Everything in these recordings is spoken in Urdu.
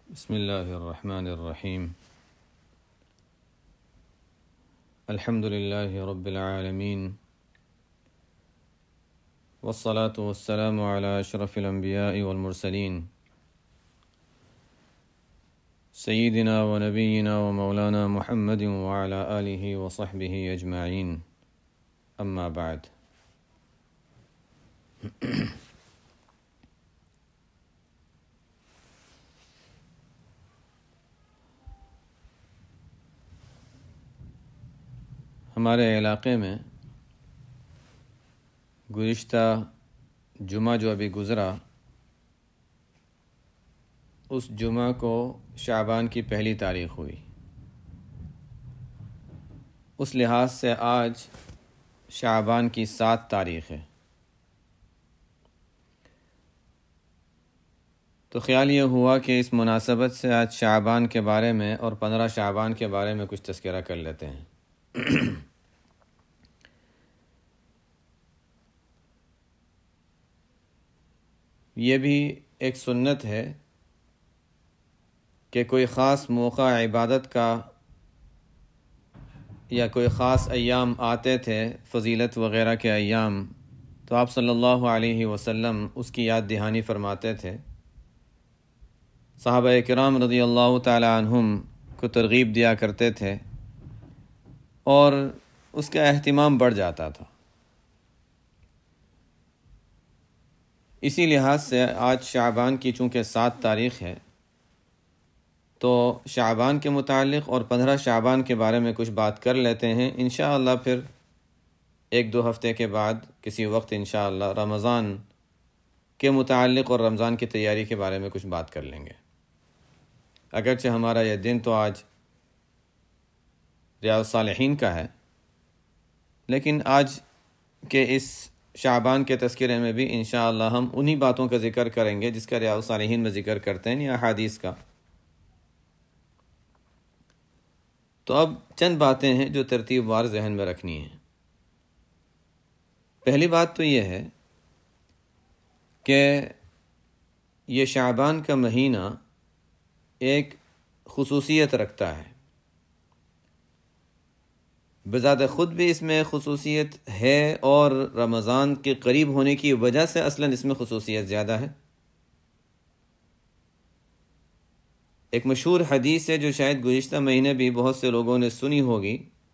بسم اللہ الرحمن الرحیم الحمد للہ رب العالمین والصلاة والسلام علی اشرف الانبیاء والمرسلین سیدنا و نبینا و مولانا محمد وعلی آلہ وصحبہ اجمعین اما بعد۔ ہمارے علاقے میں گزشتہ جمعہ جو ابھی گزرا، اس جمعہ کو شعبان کی پہلی تاریخ ہوئی۔ اس لحاظ سے آج شعبان کی 7 تاریخ ہے۔ تو خیال یہ ہوا کہ اس مناسبت سے آج شعبان کے بارے میں اور 15 شعبان کے بارے میں کچھ تذکرہ کر لیتے ہیں۔ یہ بھی ایک سنت ہے کہ کوئی خاص موقع عبادت کا یا کوئی خاص ایام آتے تھے، فضیلت وغیرہ کے ایام، تو آپ صلی اللہ علیہ وسلم اس کی یاد دہانی فرماتے تھے، صحابہ کرام رضی اللہ تعالی عنہم کو ترغیب دیا کرتے تھے اور اس کا اہتمام بڑھ جاتا تھا۔ اسی لحاظ سے آج شعبان کی چونکہ 7 تاریخ ہے، تو شعبان کے متعلق اور 15 شعبان کے بارے میں کچھ بات کر لیتے ہیں۔ انشاءاللہ پھر 1-2 ہفتے کے بعد کسی وقت انشاءاللہ رمضان کے متعلق اور رمضان کی تیاری کے بارے میں کچھ بات کر لیں گے۔ اگرچہ ہمارا یہ دن تو آج ریاض الصالحین کا ہے، لیکن آج کے اس شعبان کے تذکرے میں بھی انشاءاللہ ہم انہی باتوں کا ذکر کریں گے جس کا ریاض الصالحین میں ذکر کرتے ہیں یا احادیث کا۔ تو اب چند باتیں ہیں جو ترتیب وار ذہن میں رکھنی ہیں۔ پہلی بات تو یہ ہے کہ یہ شعبان کا مہینہ ایک خصوصیت رکھتا ہے، بذات خود بھی اس میں خصوصیت ہے، اور رمضان کے قریب ہونے کی وجہ سے اصلاً اس میں خصوصیت زیادہ ہے۔ ایک مشہور حدیث ہے جو شاید گزشتہ مہینے بھی بہت سے لوگوں نے سنی ہوگی،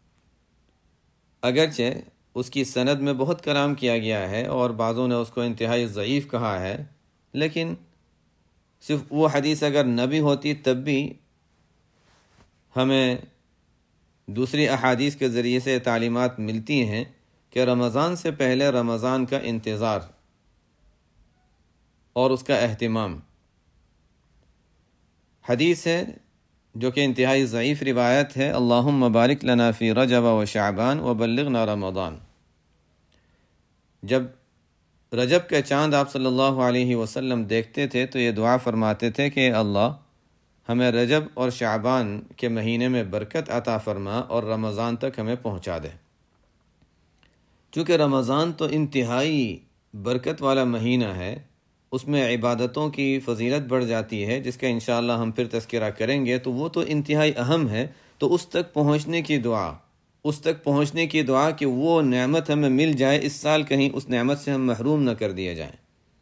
اگرچہ اس کی سند میں بہت کلام کیا گیا ہے اور بعضوں نے اس کو انتہائی ضعیف کہا ہے، لیکن صرف وہ حدیث اگر نہ بھی ہوتی تب بھی ہمیں دوسری احادیث کے ذریعے سے تعلیمات ملتی ہیں کہ رمضان سے پہلے رمضان کا انتظار اور اس کا اہتمام۔ حدیث ہے جو کہ انتہائی ضعیف روایت ہے، اللہم بارک لنا فی رجب و شعبان و بلغنا رمضان۔ جب رجب کا چاند آپ صلی اللہ علیہ وسلم دیکھتے تھے تو یہ دعا فرماتے تھے کہ اللہ ہمیں رجب اور شعبان کے مہینے میں برکت عطا فرما اور رمضان تک ہمیں پہنچا دے۔ چونکہ رمضان تو انتہائی برکت والا مہینہ ہے، اس میں عبادتوں کی فضیلت بڑھ جاتی ہے، جس کا انشاءاللہ ہم پھر تذکرہ کریں گے، تو وہ تو انتہائی اہم ہے۔ تو اس تک پہنچنے کی دعا کہ وہ نعمت ہمیں مل جائے، اس سال کہیں اس نعمت سے ہم محروم نہ کر دیے جائیں۔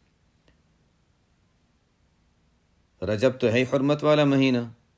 رجب تو ہے حرمت والا مہینہ،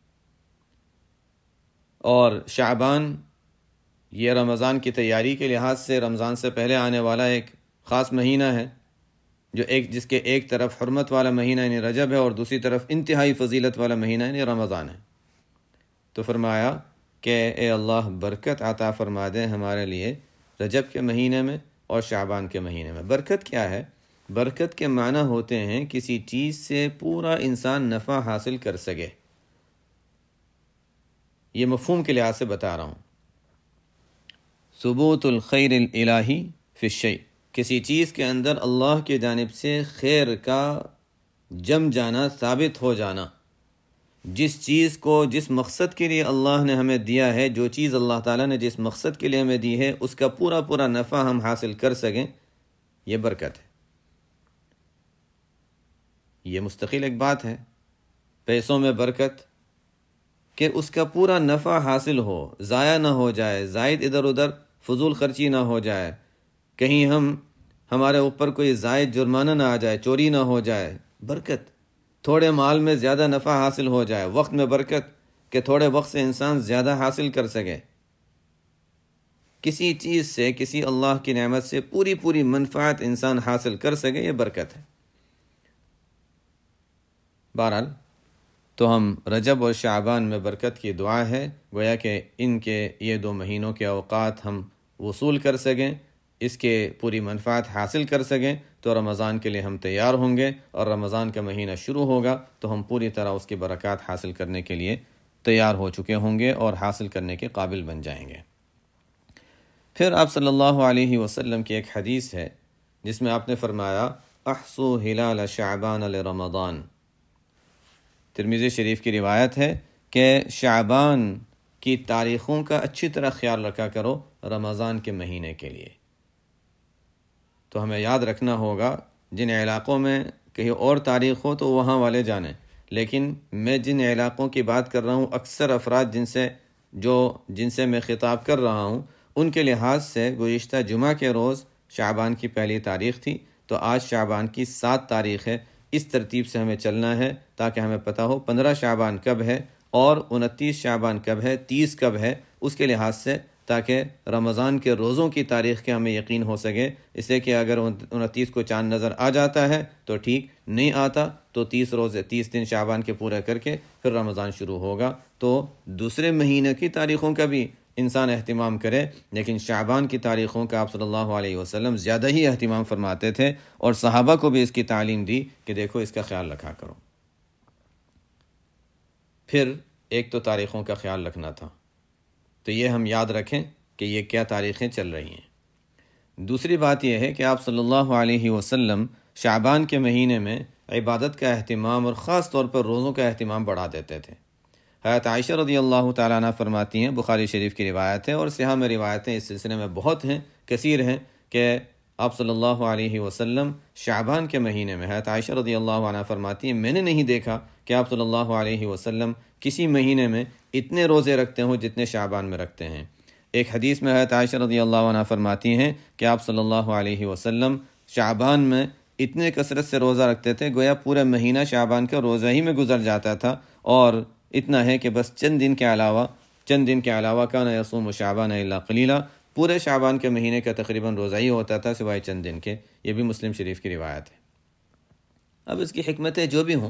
اور شعبان یہ رمضان کی تیاری کے لحاظ سے رمضان سے پہلے آنے والا ایک خاص مہینہ ہے، جس کے ایک طرف حرمت والا مہینہ یعنی رجب ہے اور دوسری طرف انتہائی فضیلت والا مہینہ یعنی رمضان ہے۔ تو فرمایا کہ اے اللہ برکت عطا فرما دے ہمارے لیے رجب کے مہینے میں اور شعبان کے مہینے میں۔ برکت کیا ہے؟ برکت کے معنی ہوتے ہیں کسی چیز سے پورا انسان نفع حاصل کر سکے۔ یہ مفہوم کے لحاظ سے بتا رہا ہوں۔ ثبوت الخیر الالہی فی الشیء، کسی چیز کے اندر اللہ کی جانب سے خیر کا جم جانا، ثابت ہو جانا۔ جس چیز کو جس مقصد کے لیے اللہ نے ہمیں دیا ہے، جو چیز اللہ تعالیٰ نے جس مقصد کے لیے ہمیں دی ہے، اس کا پورا نفع ہم حاصل کر سکیں، یہ برکت ہے۔ یہ مستقل ایک بات ہے پیسوں میں برکت کہ اس کا پورا نفع حاصل ہو، ضائع نہ ہو جائے، زائد ادھر ادھر فضول خرچی نہ ہو جائے، کہیں ہمارے اوپر کوئی زائد جرمانہ نہ آ جائے، چوری نہ ہو جائے۔ برکت، تھوڑے مال میں زیادہ نفع حاصل ہو جائے، وقت میں برکت کہ تھوڑے وقت سے انسان زیادہ حاصل کر سکے، کسی چیز سے، کسی اللہ کی نعمت سے پوری منفعت انسان حاصل کر سکے، یہ برکت ہے۔ بہرحال تو ہم رجب اور شعبان میں برکت کی دعا ہے، گویا کہ ان کے یہ 2 مہینوں کے اوقات ہم وصول کر سکیں، اس کے پوری منفعت حاصل کر سکیں، تو رمضان کے لیے ہم تیار ہوں گے، اور رمضان کا مہینہ شروع ہوگا تو ہم پوری طرح اس کی برکات حاصل کرنے کے لیے تیار ہو چکے ہوں گے اور حاصل کرنے کے قابل بن جائیں گے۔ پھر آپ صلی اللہ علیہ وسلم کی ایک حدیث ہے جس میں آپ نے فرمایا احصوا ہلال شعبان لرمضان۔ ترمذی شریف کی روایت ہے کہ شعبان کی تاریخوں کا اچھی طرح خیال رکھا کرو رمضان کے مہینے کے لیے۔ تو ہمیں یاد رکھنا ہوگا، جن علاقوں میں کہیں اور تاریخ ہو تو وہاں والے جانیں، لیکن میں جن علاقوں کی بات کر رہا ہوں، اکثر افراد جن سے میں خطاب کر رہا ہوں، ان کے لحاظ سے گزشتہ جمعہ کے روز شعبان کی پہلی تاریخ تھی، تو آج شعبان کی 7 تاریخ ہے۔ اس ترتیب سے ہمیں چلنا ہے تاکہ ہمیں پتہ ہو 15 شعبان کب ہے اور 29 شعبان کب ہے، 30 کب ہے، اس کے لحاظ سے، تاکہ رمضان کے روزوں کی تاریخ کے ہمیں یقین ہو سکے۔ اس لیے کہ اگر 29 کو چاند نظر آ جاتا ہے تو ٹھیک، نہیں آتا تو 30 دن شعبان کے پورے کر کے پھر رمضان شروع ہوگا۔ تو دوسرے مہینے کی تاریخوں کا بھی انسان اہتمام کرے، لیکن شعبان کی تاریخوں کا آپ صلی اللہ علیہ وسلم زیادہ ہی اہتمام فرماتے تھے، اور صحابہ کو بھی اس کی تعلیم دی کہ دیکھو اس کا خیال رکھا کرو۔ پھر ایک تو تاریخوں کا خیال رکھنا تھا، تو یہ ہم یاد رکھیں کہ یہ کیا تاریخیں چل رہی ہیں۔ دوسری بات یہ ہے کہ آپ صلی اللہ علیہ وسلم شعبان کے مہینے میں عبادت کا اہتمام اور خاص طور پر روزوں کا اہتمام بڑھا دیتے تھے۔ حضرت عائشہ رضی اللہ تعالیٰ عنہ فرماتی ہیں، بخاری شریف کی روایت ہے، اور صحاح میں روایتیں اس سلسلے میں بہت ہیں، کثیر ہیں، کہ آپ صلی اللہ علیہ وسلم شعبان کے مہینے میں، حضرت عائشہ رضی اللہ عنہ فرماتی ہیں، میں نے نہیں دیکھا کہ آپ صلی اللہ علیہ وسلم کسی مہینے میں اتنے روزے رکھتے ہوں جتنے شعبان میں رکھتے ہیں۔ ایک حدیث میں حضرت عائشہ رضی اللہ عنہ فرماتی ہیں کہ آپ صلی اللہ علیہ وسلم شعبان میں اتنے کثرت سے روزہ رکھتے تھے، گویا پورا مہینہ شعبان کا روزہ ہی میں گزر جاتا تھا، اور اتنا ہے کہ بس چند دن کے علاوہ کان یصوم شعبان الا قلیلا، پورے شعبان کے مہینے کا تقریباً روزہ ہی ہوتا تھا سوائے چند دن کے۔ یہ بھی مسلم شریف کی روایت ہے۔ اب اس کی حکمتیں جو بھی ہوں،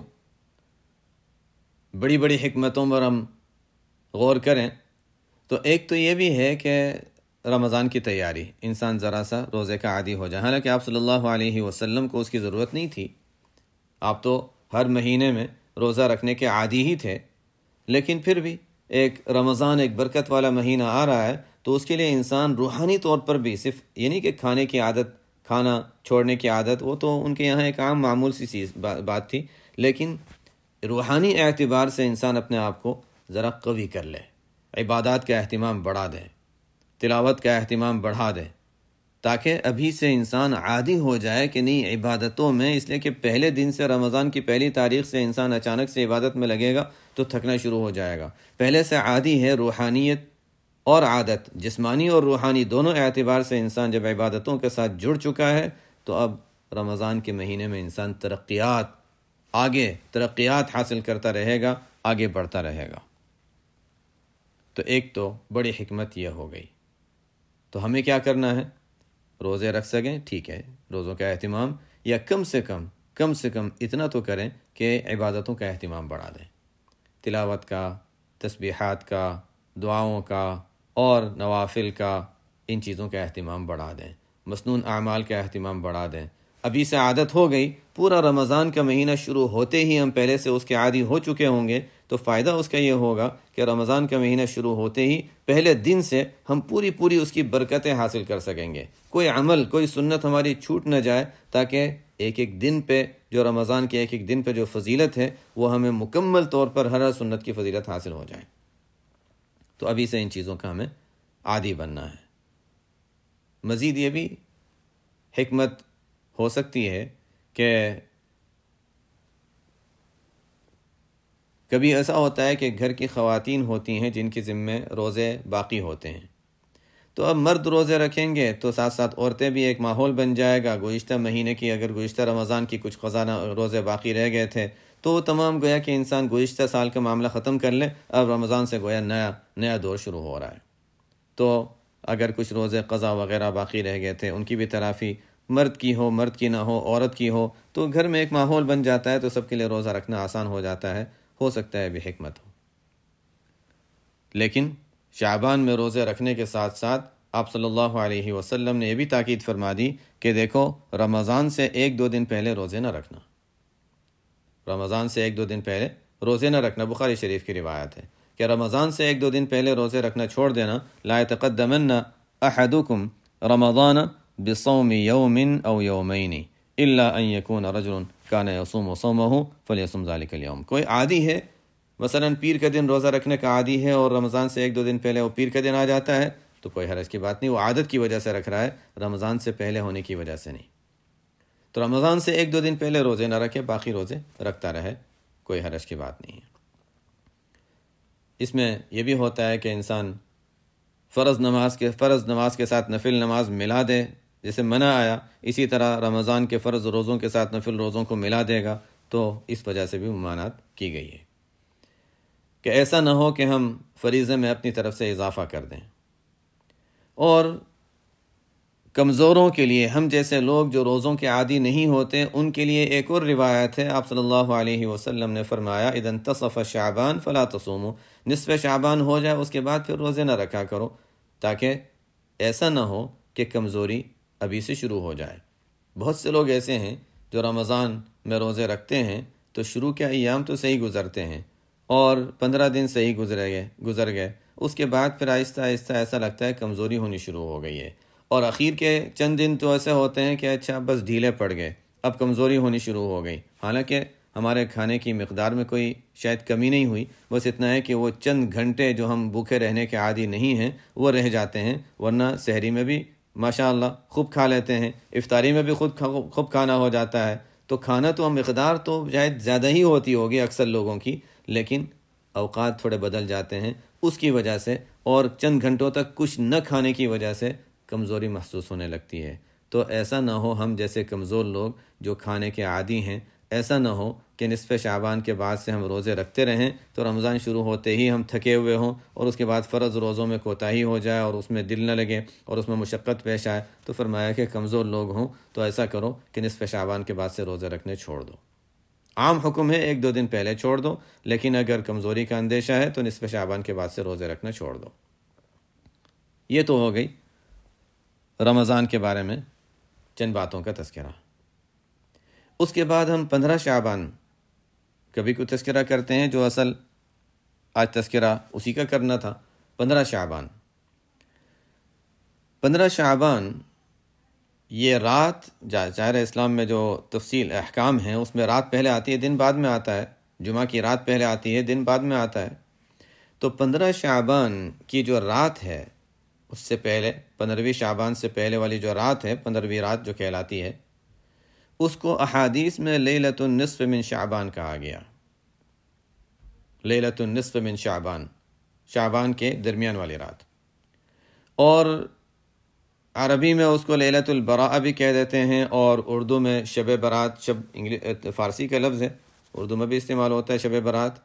بڑی بڑی حکمتوں پر ہم غور کریں تو ایک تو یہ بھی ہے کہ رمضان کی تیاری، انسان ذرا سا روزے کا عادی ہو جائے۔ حالانکہ آپ صلی اللہ علیہ وسلم کو اس کی ضرورت نہیں تھی، آپ تو ہر مہینے میں روزہ رکھنے کے عادی ہی تھے، لیکن پھر بھی ایک رمضان، ایک برکت والا مہینہ آ رہا ہے تو اس کے لیے انسان روحانی طور پر بھی، صرف یہ نہیں کہ کھانے کی عادت، کھانا چھوڑنے کی عادت، وہ تو ان کے یہاں ایک عام معمول سی بات تھی، لیکن روحانی اعتبار سے انسان اپنے آپ کو ذرا قوی کر لے، عبادات کا اہتمام بڑھا دے، تلاوت کا اہتمام بڑھا دے، تاکہ ابھی سے انسان عادی ہو جائے کہ نہیں عبادتوں میں، اس لیے کہ پہلے دن سے، رمضان کی پہلی تاریخ سے انسان اچانک سے عبادت میں لگے گا تو تھکنا شروع ہو جائے گا۔ پہلے سے عادی ہے، روحانیت اور عادت، جسمانی اور روحانی دونوں اعتبار سے انسان جب عبادتوں کے ساتھ جڑ چکا ہے تو اب رمضان کے مہینے میں انسان ترقیات حاصل کرتا رہے گا، آگے بڑھتا رہے گا۔ تو ایک تو بڑی حکمت یہ ہو گئی۔ تو ہمیں کیا کرنا ہے؟ روزے رکھ سکیں ٹھیک ہے، روزوں کا اہتمام، یا کم سے کم اتنا تو کریں کہ عبادتوں کا اہتمام بڑھا دیں، تلاوت کا، تسبیحات کا، دعاؤں کا اور نوافل کا، ان چیزوں کا اہتمام بڑھا دیں، مسنون اعمال کا اہتمام بڑھا دیں۔ ابھی سے عادت ہو گئی، پورا رمضان کا مہینہ شروع ہوتے ہی ہم پہلے سے اس کے عادی ہو چکے ہوں گے، تو فائدہ اس کا یہ ہوگا کہ رمضان کا مہینہ شروع ہوتے ہی پہلے دن سے ہم پوری اس کی برکتیں حاصل کر سکیں گے، کوئی عمل، کوئی سنت ہماری چھوٹ نہ جائے، تاکہ ایک دن پہ جو رمضان کے ایک دن پہ جو فضیلت ہے وہ ہمیں مکمل طور پر ہر سنت کی فضیلت حاصل ہو جائے۔ تو ابھی سے ان چیزوں کا ہمیں عادی بننا ہے۔ مزید یہ بھی حکمت ہو سکتی ہے کہ کبھی ایسا ہوتا ہے کہ گھر کی خواتین ہوتی ہیں جن کے ذمے روزے باقی ہوتے ہیں، تو اب مرد روزے رکھیں گے تو ساتھ ساتھ عورتیں بھی، ایک ماحول بن جائے گا۔ گزشتہ مہینے کی، اگر گزشتہ رمضان کی کچھ خزانہ روزے باقی رہ گئے تھے تو وہ تمام گویا کہ انسان گزشتہ سال کا معاملہ ختم کر لے، اب رمضان سے گویا نیا دور شروع ہو رہا ہے۔ تو اگر کچھ روزے قضا وغیرہ باقی رہ گئے تھے ان کی بھی تلافی، مرد کی ہو، مرد کی نہ ہو، عورت کی ہو، تو گھر میں ایک ماحول بن جاتا ہے، تو سب کے لیے روزہ رکھنا آسان ہو جاتا ہے۔ ہو سکتا ہے بھی حکمت ہو۔ لیکن شعبان میں روزے رکھنے کے ساتھ ساتھ آپ صلی اللہ علیہ وسلم نے یہ بھی تاکید فرما دی کہ دیکھو، رمضان سے 1-2 دن پہلے روزے نہ رکھنا۔ رمضان سے 1-2 دن پہلے روزے نہ رکھنا، بخاری شریف کی روایت ہے کہ رمضان سے 1-2 دن پہلے روزے رکھنا چھوڑ دینا۔ لا يتقدمن احدكم رمضان بصوم يوم او يومين الا ان يكون رجل كان يصوم صومه فليصم ذلك اليوم۔ کوئی عادی ہے، مثلا پیر کا دن روزہ رکھنے کا عادی ہے اور رمضان سے 1-2 دن پہلے وہ پیر کا دن آ جاتا ہے، تو کوئی حرج کی بات نہیں، وہ عادت کی وجہ سے رکھ رہا ہے، رمضان سے پہلے ہونے کی وجہ سے نہیں۔ تو رمضان سے 1-2 دن پہلے روزے نہ رکھے، باقی روزے رکھتا رہے، کوئی حرج کی بات نہیں ہے۔ اس میں یہ بھی ہوتا ہے کہ انسان فرض نماز کے ساتھ نفل نماز ملا دے، جیسے منع آیا، اسی طرح رمضان کے فرض روزوں کے ساتھ نفل روزوں کو ملا دے گا، تو اس وجہ سے بھی ممانعت کی گئی ہے کہ ایسا نہ ہو کہ ہم فریضے میں اپنی طرف سے اضافہ کر دیں۔ اور کمزوروں کے لیے، ہم جیسے لوگ جو روزوں کے عادی نہیں ہوتے، ان کے لیے ایک اور روایت ہے۔ آپ صلی اللہ علیہ وسلم نے فرمایا اذا انتصف شعبان فلا تصوموا، نصف شعبان ہو جائے اس کے بعد پھر روزے نہ رکھا کرو، تاکہ ایسا نہ ہو کہ کمزوری ابھی سے شروع ہو جائے۔ بہت سے لوگ ایسے ہیں جو رمضان میں روزے رکھتے ہیں تو شروع کے ایام تو صحیح گزرتے ہیں اور 15 دن صحیح گزر گئے، اس کے بعد پھر آہستہ آہستہ ایسا لگتا ہے کمزوری ہونی شروع ہو گئی ہے، اور اخیر کے چند دن تو ایسے ہوتے ہیں کہ اچھا بس ڈھیلے پڑ گئے، اب کمزوری ہونی شروع ہو گئی، حالانکہ ہمارے کھانے کی مقدار میں کوئی شاید کمی نہیں ہوئی، بس اتنا ہے کہ وہ چند گھنٹے جو ہم بھوکے رہنے کے عادی نہیں ہیں وہ رہ جاتے ہیں، ورنہ سحری میں بھی ماشاءاللہ خوب کھا لیتے ہیں، افطاری میں بھی خوب کھانا ہو جاتا ہے۔ تو کھانا تو مقدار تو شاید زیادہ ہی ہوتی ہوگی اکثر لوگوں کی، لیکن اوقات تھوڑے بدل جاتے ہیں اس کی وجہ سے، اور چند گھنٹوں تک کچھ نہ کھانے کی وجہ سے کمزوری محسوس ہونے لگتی ہے۔ تو ایسا نہ ہو ہم جیسے کمزور لوگ جو کھانے کے عادی ہیں، ایسا نہ ہو کہ نصف شعبان کے بعد سے ہم روزے رکھتے رہیں تو رمضان شروع ہوتے ہی ہم تھکے ہوئے ہوں اور اس کے بعد فرض روزوں میں کوتاہی ہو جائے اور اس میں دل نہ لگے اور اس میں مشقت پیش آئے۔ تو فرمایا کہ کمزور لوگ ہوں تو ایسا کرو کہ نصف شعبان کے بعد سے روزے رکھنے چھوڑ دو۔ عام حکم ہے 1-2 دن پہلے چھوڑ دو، لیکن اگر کمزوری کا اندیشہ ہے تو نصف شعبان کے بعد سے روزے رکھنا چھوڑ دو۔ یہ تو ہو گئی رمضان کے بارے میں چند باتوں کا تذکرہ۔ اس کے بعد ہم 15 شعبان کبھی کوئی تذکرہ کرتے ہیں، جو اصل آج تذکرہ اسی کا کرنا تھا۔ 15 شعبان یہ رات، ظاہر اسلام میں جو تفصیل احکام ہیں اس میں رات پہلے آتی ہے، دن بعد میں آتا ہے، جمعہ کی رات پہلے آتی ہے، دن بعد میں آتا ہے۔ تو 15 شعبان کی جو رات ہے اس سے پہلے، 15ویں شعبان سے پہلے والی جو رات ہے، 15ویں رات جو کہلاتی ہے، اس کو احادیث میں لیلۃ النصف من شعبان کہا گیا۔ لیلۃ النصف من شعبان، شعبان کے درمیان والی رات، اور عربی میں اس کو لیلۃ البراء بھی کہہ دیتے ہیں، اور اردو میں شب برات، فارسی کا لفظ ہے، اردو میں بھی استعمال ہوتا ہے شب برات۔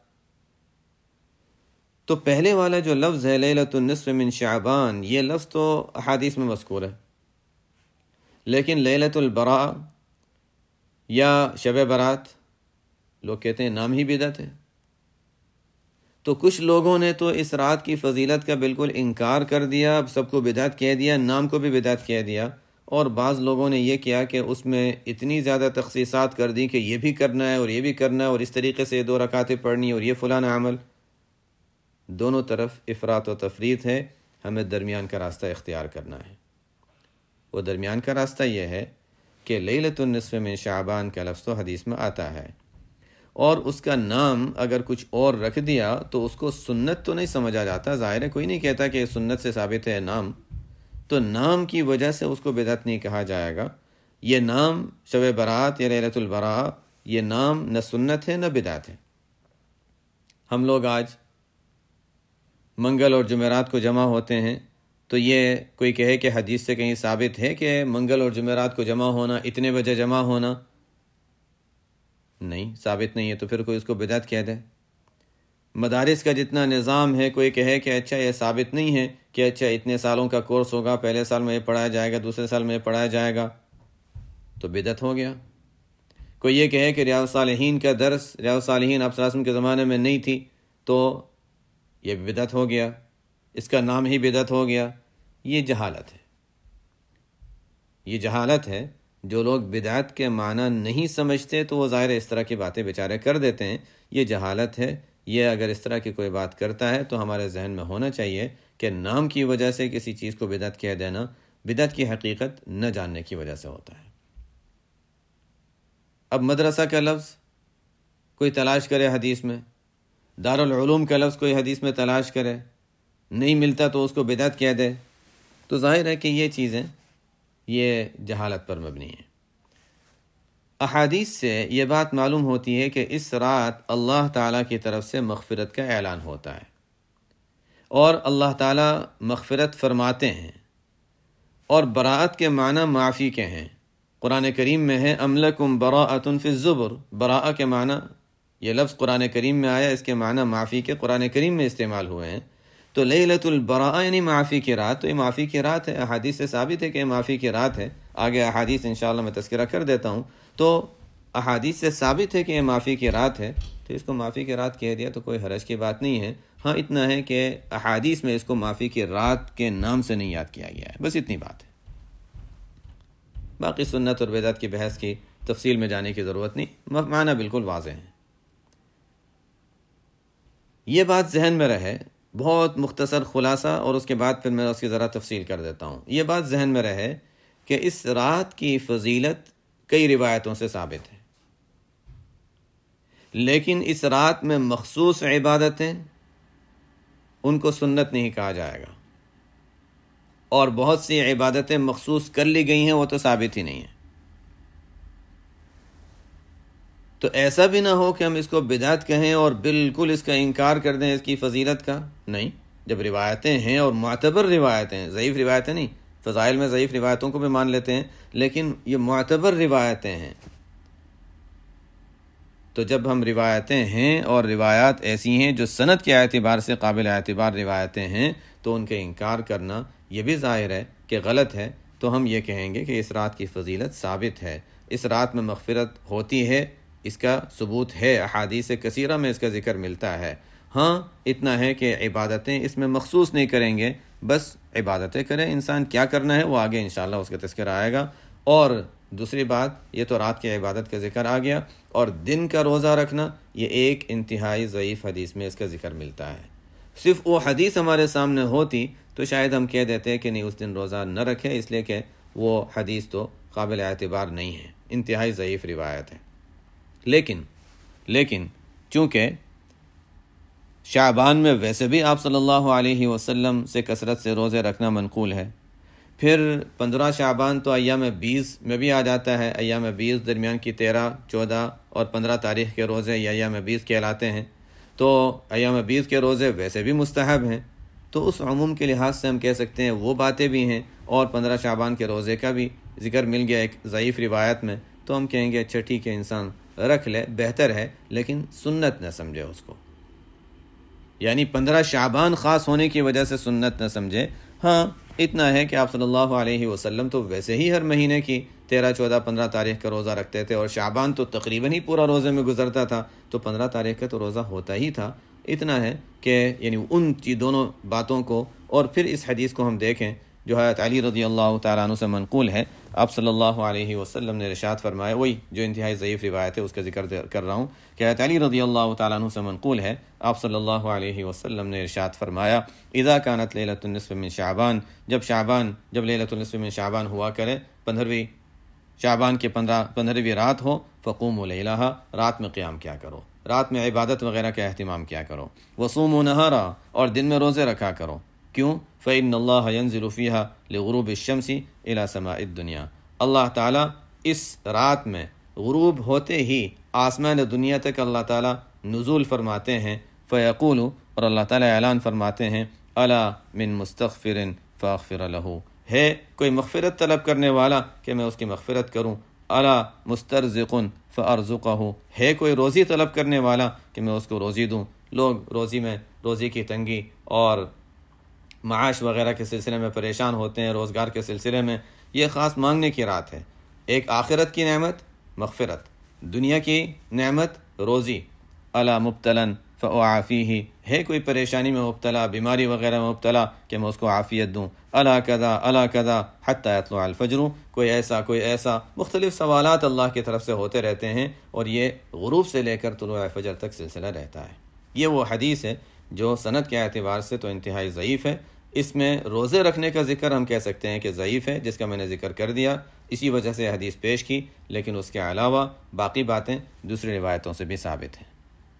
تو پہلے والا جو لفظ ہے لیلۃ النصف من شعبان، یہ لفظ تو احادیث میں مذکور ہے، لیکن لیلۃ البراء یا شب برات لوگ کہتے ہیں نام ہی بدعت ہے۔ تو کچھ لوگوں نے تو اس رات کی فضیلت کا بالکل انکار کر دیا، اب سب کو بدعت کہہ دیا، نام کو بھی بدعت کہہ دیا، اور بعض لوگوں نے یہ کیا کہ اس میں اتنی زیادہ تخصیصات کر دی کہ یہ بھی کرنا ہے اور یہ بھی کرنا ہے اور اس طریقے سے 2 رکعتیں پڑھنی اور یہ فلانا عمل۔ دونوں طرف افراط و تفریط ہے، ہمیں درمیان کا راستہ اختیار کرنا ہے۔ وہ درمیان کا راستہ یہ ہے کہ لیلۃ النصف من شعبان کا لفظ تو حدیث میں آتا ہے، اور اس کا نام اگر کچھ اور رکھ دیا تو اس کو سنت تو نہیں سمجھا جاتا، ظاہر ہے کوئی نہیں کہتا کہ سنت سے ثابت ہے نام، تو نام کی وجہ سے اس کو بدعت نہیں کہا جائے گا۔ یہ نام شب برات یا لیلۃ البراء، یہ نام نہ سنت ہے نہ بدعت ہے۔ ہم لوگ آج منگل اور جمعرات کو جمع ہوتے ہیں، تو یہ کوئی کہے کہ حدیث سے کہیں ثابت ہے کہ منگل اور جمعرات کو جمع ہونا، اتنے بجے جمع ہونا؟ نہیں، ثابت نہیں ہے، تو پھر کوئی اس کو بدعت کہہ دے۔ مدارس کا جتنا نظام ہے، کوئی کہے کہ اچھا یہ ثابت نہیں ہے کہ اچھا اتنے سالوں کا کورس ہوگا، پہلے سال میں یہ پڑھایا جائے گا، دوسرے سال میں یہ پڑھایا جائے گا، تو بدعت ہو گیا۔ کوئی یہ کہے کہ ریاض الصالحین کا درس، ریاض الصالحین آپ صلی اللہ علیہ وسلم کے زمانے میں نہیں تھی، تو یہ بدعت ہو گیا، اس کا نام ہی بدعت ہو گیا۔ یہ جہالت ہے، یہ جہالت ہے۔ جو لوگ بدعت کے معنی نہیں سمجھتے تو وہ ظاہر اس طرح کی باتیں بیچارے کر دیتے ہیں، یہ جہالت ہے۔ یہ اگر اس طرح کی کوئی بات کرتا ہے تو ہمارے ذہن میں ہونا چاہیے کہ نام کی وجہ سے کسی چیز کو بدعت کہہ دینا بدعت کی حقیقت نہ جاننے کی وجہ سے ہوتا ہے۔ اب مدرسہ کا لفظ کوئی تلاش کرے حدیث میں، دارالعلوم کا لفظ کوئی حدیث میں تلاش کرے، نہیں ملتا تو اس کو بدعت کہہ دے، تو ظاہر ہے کہ یہ چیزیں یہ جہالت پر مبنی ہیں۔ احادیث سے یہ بات معلوم ہوتی ہے کہ اس رات اللہ تعالیٰ کی طرف سے مغفرت کا اعلان ہوتا ہے، اور اللہ تعالیٰ مغفرت فرماتے ہیں، اور براءت کے معنی معافی کے ہیں۔ قرآن کریم میں ہے ام لکم براءۃ فی الزبر، براء کے معنی، یہ لفظ قرآن کریم میں آیا، اس کے معنی معافی کے قرآن کریم میں استعمال ہوئے ہیں۔ تو لیلۃ البراء یعنی معافی کی رات، تو یہ معافی کی رات ہے، احادیث سے ثابت ہے کہ یہ معافی کی رات ہے۔ آگے احادیث انشاءاللہ میں تذکرہ کر دیتا ہوں۔ تو احادیث سے ثابت ہے کہ یہ معافی کی رات ہے، تو اس کو معافی کی رات کہہ دیا تو کوئی حرج کی بات نہیں ہے۔ ہاں اتنا ہے کہ احادیث میں اس کو معافی کی رات کے نام سے نہیں یاد کیا گیا ہے، بس اتنی بات ہے۔ باقی سنت اور بدعت کی بحث کی تفصیل میں جانے کی ضرورت نہیں، معنی بالکل واضح ہے۔ یہ بات ذہن میں رہے، بہت مختصر خلاصہ، اور اس کے بعد پھر میں اس کی ذرا تفصیل کر دیتا ہوں۔ یہ بات ذہن میں رہے کہ اس رات کی فضیلت کئی روایتوں سے ثابت ہے، لیکن اس رات میں مخصوص عبادتیں ان کو سنت نہیں کہا جائے گا، اور بہت سی عبادتیں مخصوص کر لی گئی ہیں وہ تو ثابت ہی نہیں ہیں۔ تو ایسا بھی نہ ہو کہ ہم اس کو بدعت کہیں اور بالکل اس کا انکار کر دیں اس کی فضیلت کا، نہیں۔ جب روایتیں ہیں اور معتبر روایتیں، ضعیف روایتیں نہیں، فضائل میں ضعیف روایتوں کو بھی مان لیتے ہیں، لیکن یہ معتبر روایتیں ہیں، تو جب ہم روایتیں ہیں اور روایات ایسی ہیں جو سند کے اعتبار سے قابل اعتبار روایتیں ہیں، تو ان کے انکار کرنا یہ بھی ظاہر ہے کہ غلط ہے۔ تو ہم یہ کہیں گے کہ اس رات کی فضیلت ثابت ہے، اس رات میں مغفرت ہوتی ہے، اس کا ثبوت ہے، احادیث کثیرہ میں اس کا ذکر ملتا ہے۔ ہاں اتنا ہے کہ عبادتیں اس میں مخصوص نہیں کریں گے، بس عبادتیں کریں، انسان کیا کرنا ہے وہ آگے انشاءاللہ اس کا تذکرہ آئے گا۔ اور دوسری بات، یہ تو رات کی عبادت کا ذکر آ گیا، اور دن کا روزہ رکھنا یہ ایک انتہائی ضعیف حدیث میں اس کا ذکر ملتا ہے۔ صرف وہ حدیث ہمارے سامنے ہوتی تو شاید ہم کہہ دیتے کہ نہیں اس دن روزہ نہ رکھے، اس لیے کہ وہ حدیث تو قابل اعتبار نہیں ہے، انتہائی ضعیف روایت ہے۔ لیکن چونکہ شعبان میں ویسے بھی آپ صلی اللہ علیہ وسلم سے کثرت سے روزے رکھنا منقول ہے، پھر 15 شعبان تو ایام 20 میں بھی آ جاتا ہے، ایام 20 درمیان کی 13، 14 اور 15 تاریخ کے روزے یہ ایام 20 کہلاتے ہیں، تو ایام 20 کے روزے ویسے بھی مستحب ہیں، تو اس عموم کے لحاظ سے ہم کہہ سکتے ہیں وہ باتیں بھی ہیں، اور 15 شعبان کے روزے کا بھی ذکر مل گیا ایک ضعیف روایت میں، تو ہم کہیں گے اچھا ٹھیک ہے انسان رکھ لے، بہتر ہے، لیکن سنت نہ سمجھے اس کو، یعنی 15 شعبان خاص ہونے کی وجہ سے سنت نہ سمجھے۔ ہاں اتنا ہے کہ آپ صلی اللہ علیہ وسلم تو ویسے ہی ہر مہینے کی 13، 14، 15 تاریخ کا روزہ رکھتے تھے، اور شعبان تو تقریباً ہی پورا روزے میں گزرتا تھا، تو 15 تاریخ کا تو روزہ ہوتا ہی تھا۔ اتنا ہے کہ یعنی ان دونوں باتوں کو، اور پھر اس حدیث کو ہم دیکھیں جو حضرت علی رضی اللہ تعالیٰ عنہ سے منقول ہے، آپ صلی اللہ علیہ وسلم نے ارشاد فرمایا، وہی جو انتہائی ضعیف روایت ہے اس کا ذکر کر رہا ہوں، کہ حضرت علی رضی اللہ تعالیٰ عنہ سے منقول ہے، آپ صلی اللہ علیہ وسلم نے ارشاد فرمایا، اذا کانت لیلۃ النصف من شعبان، جب لیلۃ النصف من شعبان ہوا کرے، 15ویں شعبان کے 15ویں رات ہو، فقوموا لیلہا، رات میں قیام کیا کرو، رات میں عبادت وغیرہ کا اہتمام کیا کرو، وصوموا نہارا، اور دن میں روزے رکھا کرو، کیوں؟ فإن اللہ ينزل فيها لغروب الشمس إلى سماء الدنیا، اللہ تعالیٰ اس رات میں غروب ہوتے ہی آسمان دنیا تک اللہ تعالیٰ نزول فرماتے ہیں، فیقول، اور اللہ تعالیٰ اعلان فرماتے ہیں، الا من مستغفر فاغفر له، ہے کوئی مغفرت طلب کرنے والا کہ میں اس کی مغفرت کروں، الا مسترزق فارزقه، ہے کوئی روزی طلب کرنے والا کہ میں اس کو روزی دوں۔ لوگ روزی کی تنگی اور معاش وغیرہ کے سلسلے میں پریشان ہوتے ہیں، روزگار کے سلسلے میں، یہ خاص مانگنے کی رات ہے۔ ایک آخرت کی نعمت مغفرت، دنیا کی نعمت روزی، الا مبتلا فاعافیہ، ہے کوئی پریشانی میں مبتلا، بیماری وغیرہ میں مبتلا کہ میں اس کو عافیت دوں، الا کذا حتی یطلع الفجر، کوئی ایسا مختلف سوالات اللہ کی طرف سے ہوتے رہتے ہیں، اور یہ غروب سے لے کر طلوع فجر تک سلسلہ رہتا ہے۔ یہ وہ حدیث ہے جو سند کے اعتبار سے تو انتہائی ضعیف ہے۔ اس میں روزے رکھنے کا ذکر ہم کہہ سکتے ہیں کہ ضعیف ہے، جس کا میں نے ذکر کر دیا، اسی وجہ سے حدیث پیش کی، لیکن اس کے علاوہ باقی باتیں دوسری روایتوں سے بھی ثابت ہیں۔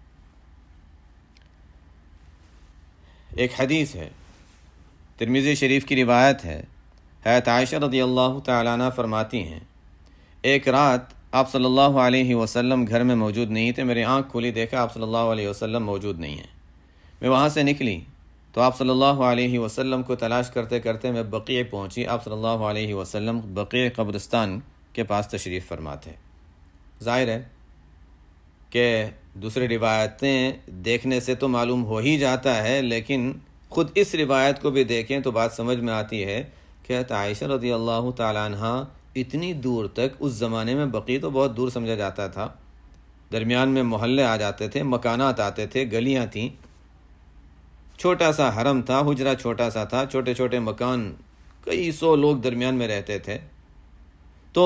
ایک حدیث ہے، ترمذی شریف کی روایت ہے، حضرت عائشہ رضی اللہ تعالیٰ عنہ فرماتی ہیں، ایک رات آپ صلی اللہ علیہ وسلم گھر میں موجود نہیں تھے، میری آنکھ کھلی، دیکھا آپ صلی اللہ علیہ وسلم موجود نہیں ہیں۔ میں وہاں سے نکلی تو آپ صلی اللہ علیہ وسلم کو تلاش کرتے کرتے میں بقیع پہنچی۔ آپ صلی اللہ علیہ وسلم بقیع قبرستان کے پاس تشریف فرما تھے۔ ظاہر ہے کہ دوسری روایتیں دیکھنے سے تو معلوم ہو ہی جاتا ہے، لیکن خود اس روایت کو بھی دیکھیں تو بات سمجھ میں آتی ہے کہ حضرت عائشہ رضی اللہ تعالیٰ عنہ اتنی دور تک، اس زمانے میں بقیع تو بہت دور سمجھا جاتا تھا، درمیان میں محلے آ جاتے تھے، مکانات آتے تھے، گلیاں تھیں، چھوٹا سا حرم تھا، حجرہ چھوٹا سا تھا، چھوٹے چھوٹے مکان، کئی سو لوگ درمیان میں رہتے تھے۔ تو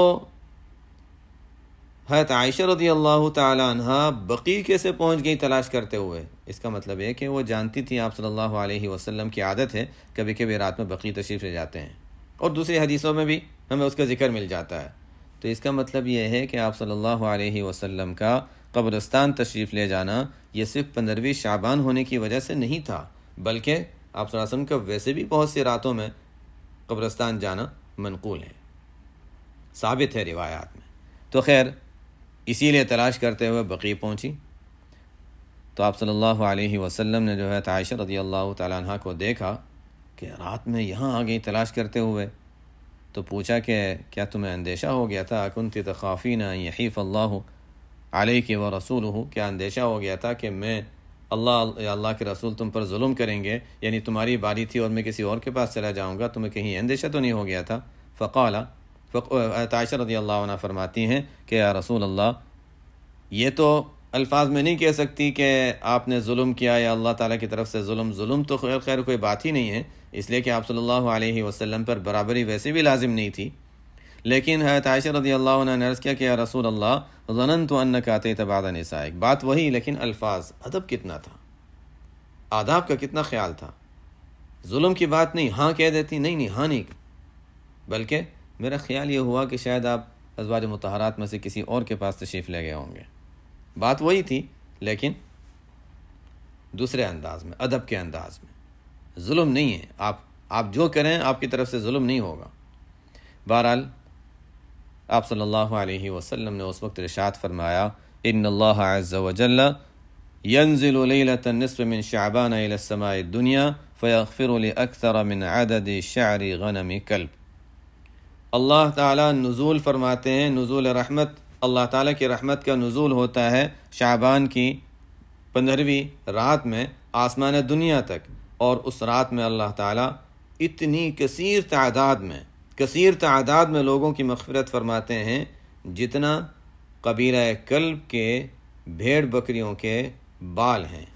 حضرت عائشہ رضی اللہ تعالی عنہ بقیع کیسے پہنچ گئی تلاش کرتے ہوئے؟ اس کا مطلب ہے کہ وہ جانتی تھی آپ صلی اللہ علیہ وسلم کی عادت ہے کبھی کبھی رات میں بقیع تشریف لے جاتے ہیں، اور دوسری حدیثوں میں بھی ہمیں اس کا ذکر مل جاتا ہے۔ تو اس کا مطلب یہ ہے کہ آپ صلی اللہ علیہ وسلم کا قبرستان تشریف لے جانا یہ صرف 15ویں شعبان ہونے کی وجہ سے نہیں تھا، بلکہ آپ صلی اللہ علیہ وسلم کا ویسے بھی بہت سی راتوں میں قبرستان جانا منقول ہے، ثابت ہے روایات میں۔ تو خیر، اسی لیے تلاش کرتے ہوئے بقیع پہنچی تو آپ صلی اللہ علیہ وسلم نے جو ہے عائشہ رضی اللہ تعالیٰ عنہ کو دیکھا کہ رات میں یہاں آ گئی تلاش کرتے ہوئے، تو پوچھا کہ کیا تمہیں اندیشہ ہو گیا تھا؟ کنت تخافین ان یحیف اللہ علیک ورسولہ، کیا اندیشہ ہو گیا تھا کہ میں اللہ کے رسول تم پر ظلم کریں گے، یعنی تمہاری باری تھی اور میں کسی اور کے پاس چلا جاؤں گا، تمہیں کہیں اندیشہ تو نہیں ہو گیا تھا؟ فقال، عائشہ رضی اللہ عنہ فرماتی ہیں کہ یا رسول اللہ، یہ تو الفاظ میں نہیں کہہ سکتی کہ آپ نے ظلم کیا یا اللہ تعالیٰ کی طرف سے ظلم تو خیر کوئی بات ہی نہیں ہے، اس لیے کہ آپ صلی اللہ علیہ وسلم پر برابری ویسے بھی لازم نہیں تھی۔ لیکن حضرت عائشہ رضی اللہ عنہ نے عرض کیا کہ یا رسول اللہ، ظننت انک اتیت بعد نسائک، بات وہی لیکن الفاظ، ادب کتنا تھا، آداب کا کتنا خیال تھا۔ ظلم کی بات نہیں، ہاں کہہ دیتی، نہیں ہاں نہیں، بلکہ میرا خیال یہ ہوا کہ شاید آپ ازواج مطہرات میں سے کسی اور کے پاس تشریف لے گئے ہوں گے۔ بات وہی تھی لیکن دوسرے انداز میں، ادب کے انداز میں، ظلم نہیں ہے، آپ جو کریں آپ کی طرف سے ظلم نہیں ہوگا۔ بہرحال آپ صلی اللہ علیہ وسلم نے اس وقت ارشاد فرمایا، ان اللہ عز وجل ينزل لیلۃ النصف من شعبان الى السماء الدنیا فیغفر لاکثر من عدد شعر غنم کلب، اللہ تعالیٰ نزول فرماتے ہیں، نزول رحمت، اللہ تعالیٰ کی رحمت کا نزول ہوتا ہے شعبان کی 15ویں رات میں آسمان دنیا تک، اور اس رات میں اللہ تعالیٰ اتنی کثیر تعداد میں لوگوں کی مغفرت فرماتے ہیں جتنا قبیلہ کلب کے بھیڑ بکریوں کے بال ہیں۔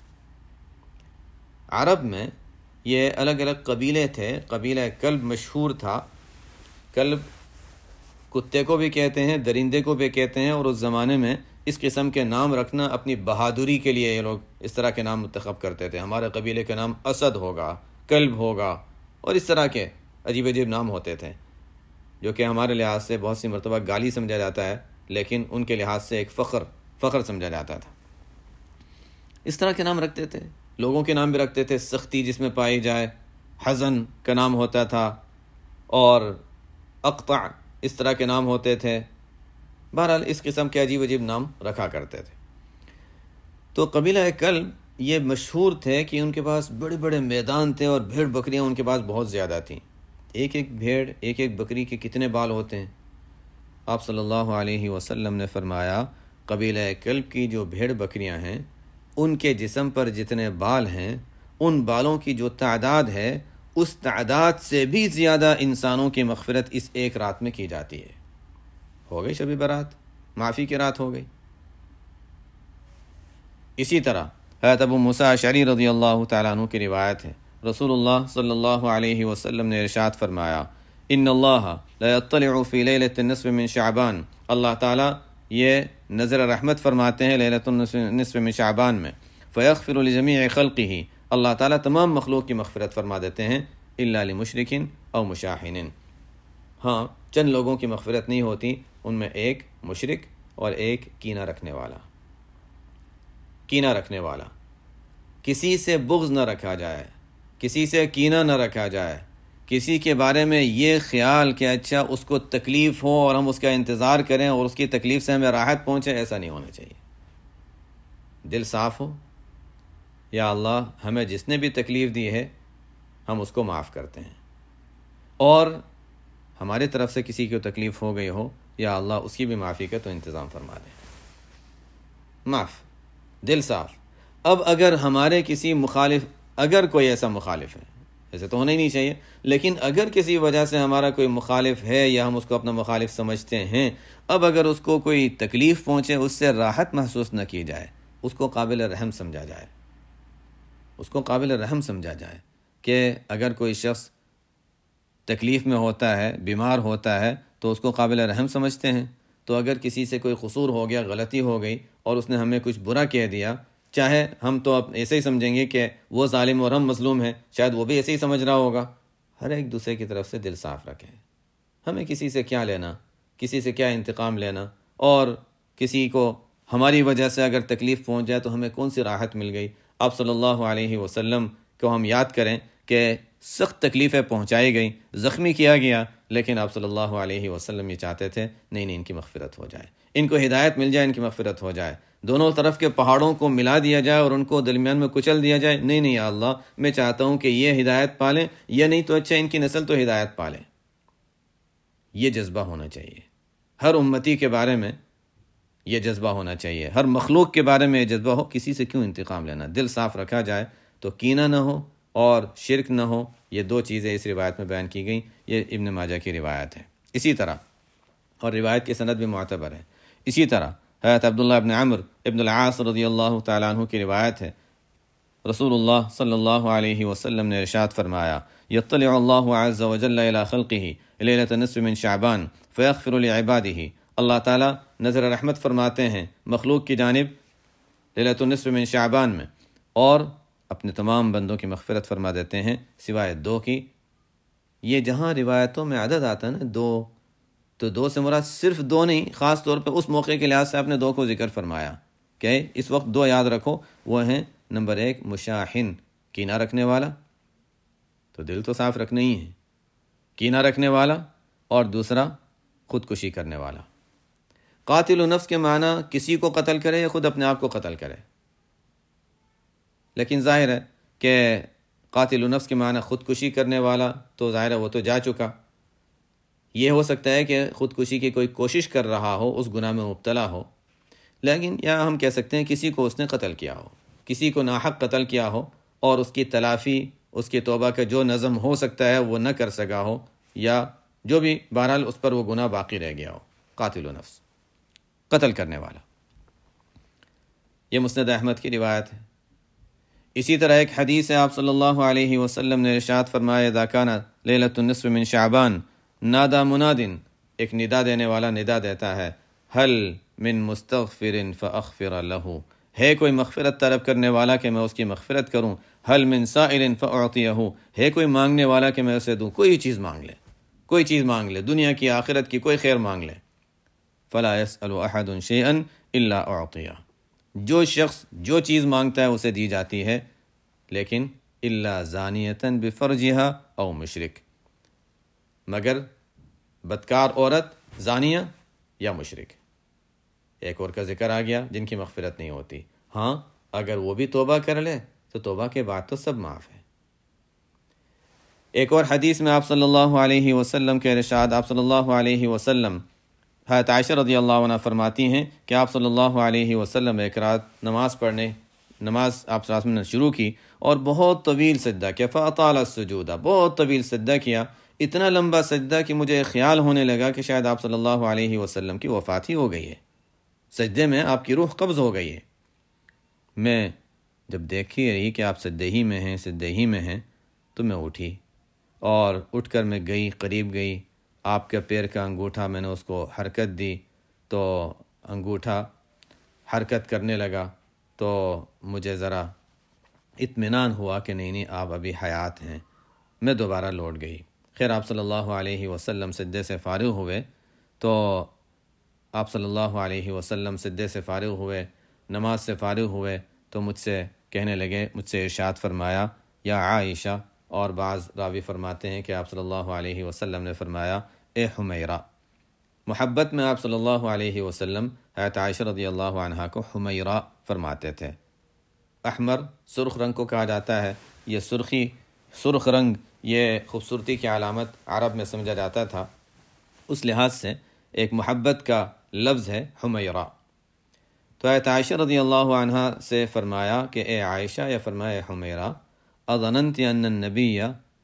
عرب میں یہ الگ الگ قبیلے تھے، قبیلہ کلب مشہور تھا، کلب کتے کو بھی کہتے ہیں، درندے کو بھی کہتے ہیں، اور اس زمانے میں اس قسم کے نام رکھنا اپنی بہادری کے لیے یہ لوگ اس طرح کے نام منتخب کرتے تھے۔ ہمارے قبیلے کا نام اسد ہوگا، کلب ہوگا، اور اس طرح کے عجیب نام ہوتے تھے، جو کہ ہمارے لحاظ سے بہت سی مرتبہ گالی سمجھا جاتا ہے، لیکن ان کے لحاظ سے ایک فخر سمجھا جاتا تھا۔ اس طرح کے نام رکھتے تھے، لوگوں کے نام بھی رکھتے تھے، سختی جس میں پائی جائے، حزن کا نام ہوتا تھا، اور اقطع اس طرح کے نام ہوتے تھے۔ بہرحال اس قسم کے عجیب نام رکھا کرتے تھے۔ تو قبیلہ کلب یہ مشہور تھے کہ ان کے پاس بڑے بڑے میدان تھے اور بھیڑ بکریاں ان کے پاس بہت زیادہ تھیں. ایک ایک بھیڑ ایک ایک بکری کے کتنے بال ہوتے ہیں؟ آپ صلی اللہ علیہ وسلم نے فرمایا قبیلہ کلب کی جو بھیڑ بکریاں ہیں ان کے جسم پر جتنے بال ہیں ان بالوں کی جو تعداد ہے اس تعداد سے بھی زیادہ انسانوں کی مغفرت اس ایک رات میں کی جاتی ہے. ہو گئی شب برات، معافی کی رات ہو گئی. اسی طرح حضرت ابو موسیٰ اشعری رضی اللہ تعالیٰ عنہ کی روایت ہے، رسول اللہ صلی اللہ علیہ وسلم نے ارشاد فرمایا ان اللہ لا يطلع فی لیلۃ النصف من شعبان، اللہ تعالیٰ یہ نظر رحمت فرماتے ہیں لیلۃ النصف من شعبان میں، فیغفر لجمیع خلقہ، اللہ تعالیٰ تمام مخلوق کی مغفرت فرما دیتے ہیں الا لمشرک او مشاحن، ہاں چند لوگوں کی مغفرت نہیں ہوتی، ان میں ایک مشرک اور ایک کینہ رکھنے والا. کینہ رکھنے والا، کسی سے بغض نہ رکھا جائے، کسی سے کینہ نہ رکھا جائے، کسی کے بارے میں یہ خیال کہ اچھا اس کو تکلیف ہو اور ہم اس کا انتظار کریں اور اس کی تکلیف سے ہمیں راحت پہنچے، ایسا نہیں ہونا چاہیے. دل صاف ہو، یا اللہ ہمیں جس نے بھی تکلیف دی ہے ہم اس کو معاف کرتے ہیں، اور ہماری طرف سے کسی کو تکلیف ہو گئی ہو یا اللہ اس کی بھی معافی کا تو انتظام فرما دیں. معاف، دل صاف. اب اگر ہمارے کسی مخالف، اگر کوئی ایسا مخالف ہے، ایسے تو ہونا ہی نہیں چاہیے، لیکن اگر کسی وجہ سے ہمارا کوئی مخالف ہے یا ہم اس کو اپنا مخالف سمجھتے ہیں، اب اگر اس کو کوئی تکلیف پہنچے، اس سے راحت محسوس نہ کی جائے، اس کو قابل رحم سمجھا جائے، اس کو قابل رحم سمجھا جائے کہ اگر کوئی شخص تکلیف میں ہوتا ہے، بیمار ہوتا ہے تو اس کو قابل رحم سمجھتے ہیں. تو اگر کسی سے کوئی قصور ہو گیا، غلطی ہو گئی اور اس نے ہمیں کچھ برا کہہ دیا، چاہے ہم تو ایسے ہی سمجھیں گے کہ وہ ظالم اور ہم مظلوم ہیں، شاید وہ بھی ایسے ہی سمجھ رہا ہوگا. ہر ایک دوسرے کی طرف سے دل صاف رکھیں. ہمیں کسی سے کیا لینا، کسی سے کیا انتقام لینا، اور کسی کو ہماری وجہ سے اگر تکلیف پہنچ جائے تو ہمیں کون سی راحت مل گئی. آپ صلی اللہ علیہ وسلم کو ہم یاد کریں کہ سخت تکلیفیں پہنچائی گئیں، زخمی کیا گیا، لیکن آپ صلی اللہ علیہ وسلم یہ چاہتے تھے نہیں ان کی مغفرت ہو جائے، ان کو ہدایت مل جائے، ان کی مغفرت ہو جائے، دونوں طرف کے پہاڑوں کو ملا دیا جائے اور ان کو درمیان میں کچل دیا جائے. نہیں یا اللہ میں چاہتا ہوں کہ یہ ہدایت پالیں، یا نہیں تو اچھا ان کی نسل تو ہدایت پالیں. یہ جذبہ ہونا چاہیے ہر امتی کے بارے میں، یہ جذبہ ہونا چاہیے ہر مخلوق کے بارے میں، یہ جذبہ ہو. کسی سے کیوں انتقام لینا، دل صاف رکھا جائے تو کینہ نہ ہو اور شرک نہ ہو. یہ دو چیزیں اس روایت میں بیان کی گئیں، یہ ابن ماجہ کی روایت ہے. اسی طرح، اور روایت کی سند بھی معتبر ہے، اسی طرح حضرت عبداللہ ابن عمرو ابن العاص رضی اللہ تعالیٰ عنہ کی روایت ہے، رسول اللہ صلی اللہ علیہ وسلم نے ارشاد فرمایا یطلع اللہ عز وجل الی خلقہ لیلۃ النصف من شعبان فیغفر لعبادہ، اللہ تعالیٰ نظر رحمت فرماتے ہیں مخلوق کی جانب لیلۃ النصف من شعبان میں، اور اپنے تمام بندوں کی مغفرت فرما دیتے ہیں سوائے دو کی. یہ جہاں روایتوں میں عدد آتا ہے نا دو، تو دو سے مراد صرف دو نہیں، خاص طور پہ اس موقع کے لحاظ سے آپ نے دو کو ذکر فرمایا کہ اس وقت دو یاد رکھو. وہ ہیں نمبر 1 مشاحن، کینہ رکھنے والا، تو دل تو صاف رکھنا ہی ہے، کینہ رکھنے والا، اور دوسرا خودکشی کرنے والا. قاتل نفس کے معنی کسی کو قتل کرے یا خود اپنے آپ کو قتل کرے، لیکن ظاہر ہے کہ قاتل نفس کے معنی خودکشی کرنے والا تو ظاہر ہے وہ تو جا چکا. یہ ہو سکتا ہے کہ خودکشی کی کوئی کوشش کر رہا ہو، اس گناہ میں مبتلا ہو، لیکن یا ہم کہہ سکتے ہیں کسی کو اس نے قتل کیا ہو، کسی کو ناحق قتل کیا ہو، اور اس کی تلافی، اس کی توبہ کا جو نظم ہو سکتا ہے وہ نہ کر سکا ہو، یا جو بھی بہرحال اس پر وہ گناہ باقی رہ گیا ہو. قاتل و نفس، قتل کرنے والا. یہ مسند احمد کی روایت ہے. اسی طرح ایک حدیث ہے، آپ صلی اللہ علیہ وسلم نے ارشاد فرمایا اذا کان لیلۃ النصف من شعبان نادا منادن، ایک ندا دینے والا ندا دیتا ہے، حل من مستغفر فاغفر له، ہے کوئی مغفرت طلب کرنے والا کہ میں اس کی مغفرت کروں، حل من سائل فاعطیہ، ہے کوئی مانگنے والا کہ میں اسے دوں. کوئی چیز مانگ لے، کوئی چیز مانگ لے، دنیا کی آخرت کی کوئی خیر مانگ لے. فلا يسأل احد شيئا الا اعطیہ، جو شخص جو چیز مانگتا ہے اسے دی جاتی ہے، لیکن الا زانیۃ بفرجها او مشرک، مگر بدکار عورت، زانیہ یا مشرک. ایک اور کا ذکر آ گیا جن کی مغفرت نہیں ہوتی. ہاں اگر وہ بھی توبہ کر لے تو توبہ کے بعد تو سب معاف ہے۔ ایک اور حدیث میں آپ صلی اللہ علیہ وسلم کے ارشاد، آپ صلی اللہ علیہ وسلم، حضرت عائشہ رضی اللہ عنہ فرماتی ہیں کہ آپ صلی اللہ علیہ وسلم ایک رات نماز آپ صلی اللہ علیہ وسلم نے شروع کی اور بہت طویل سجدہ کیا، فاطال السجود، بہت طویل سجدہ کیا، اتنا لمبا سجدہ کہ مجھے خیال ہونے لگا کہ شاید آپ صلی اللہ علیہ وسلم کی وفات ہی ہو گئی ہے، سجدے میں آپ کی روح قبض ہو گئی ہے۔ میں جب دیکھی رہی کہ آپ سجدے ہی میں ہیں تو میں اٹھی اور اٹھ کر میں قریب گئی، آپ کے پیر کا انگوٹھا میں نے اس کو حرکت دی تو انگوٹھا حرکت کرنے لگا، تو مجھے ذرا اطمینان ہوا کہ نہیں آپ ابھی حیات ہیں۔ میں دوبارہ لوٹ گئی۔ خیر آپ صلی اللہ علیہ وسلم سجدے سے فارغ ہوئے تو آپ صلی اللہ علیہ وسلم سجدے سے فارغ ہوئے، نماز سے فارغ ہوئے تو مجھ سے کہنے لگے، مجھ سے ارشاد فرمایا یا عائشہ، اور بعض راوی فرماتے ہیں کہ آپ صلی اللہ علیہ وسلم نے فرمایا اے حمیرہ۔ محبت میں آپ صلی اللہ علیہ وسلم حضرت عائشہ رضی اللہ عنہا کو حمیرہ فرماتے تھے۔ احمر سرخ رنگ کو کہا جاتا ہے، یہ سرخ رنگ یہ خوبصورتی کی علامت عرب میں سمجھا جاتا تھا، اس لحاظ سے ایک محبت کا لفظ ہے حمیرہ۔ تو حضرت عائشہ رضی اللہ عنہا سے فرمایا کہ اے عائشہ، یا فرمایا حمیرہ، اظننت ان النبی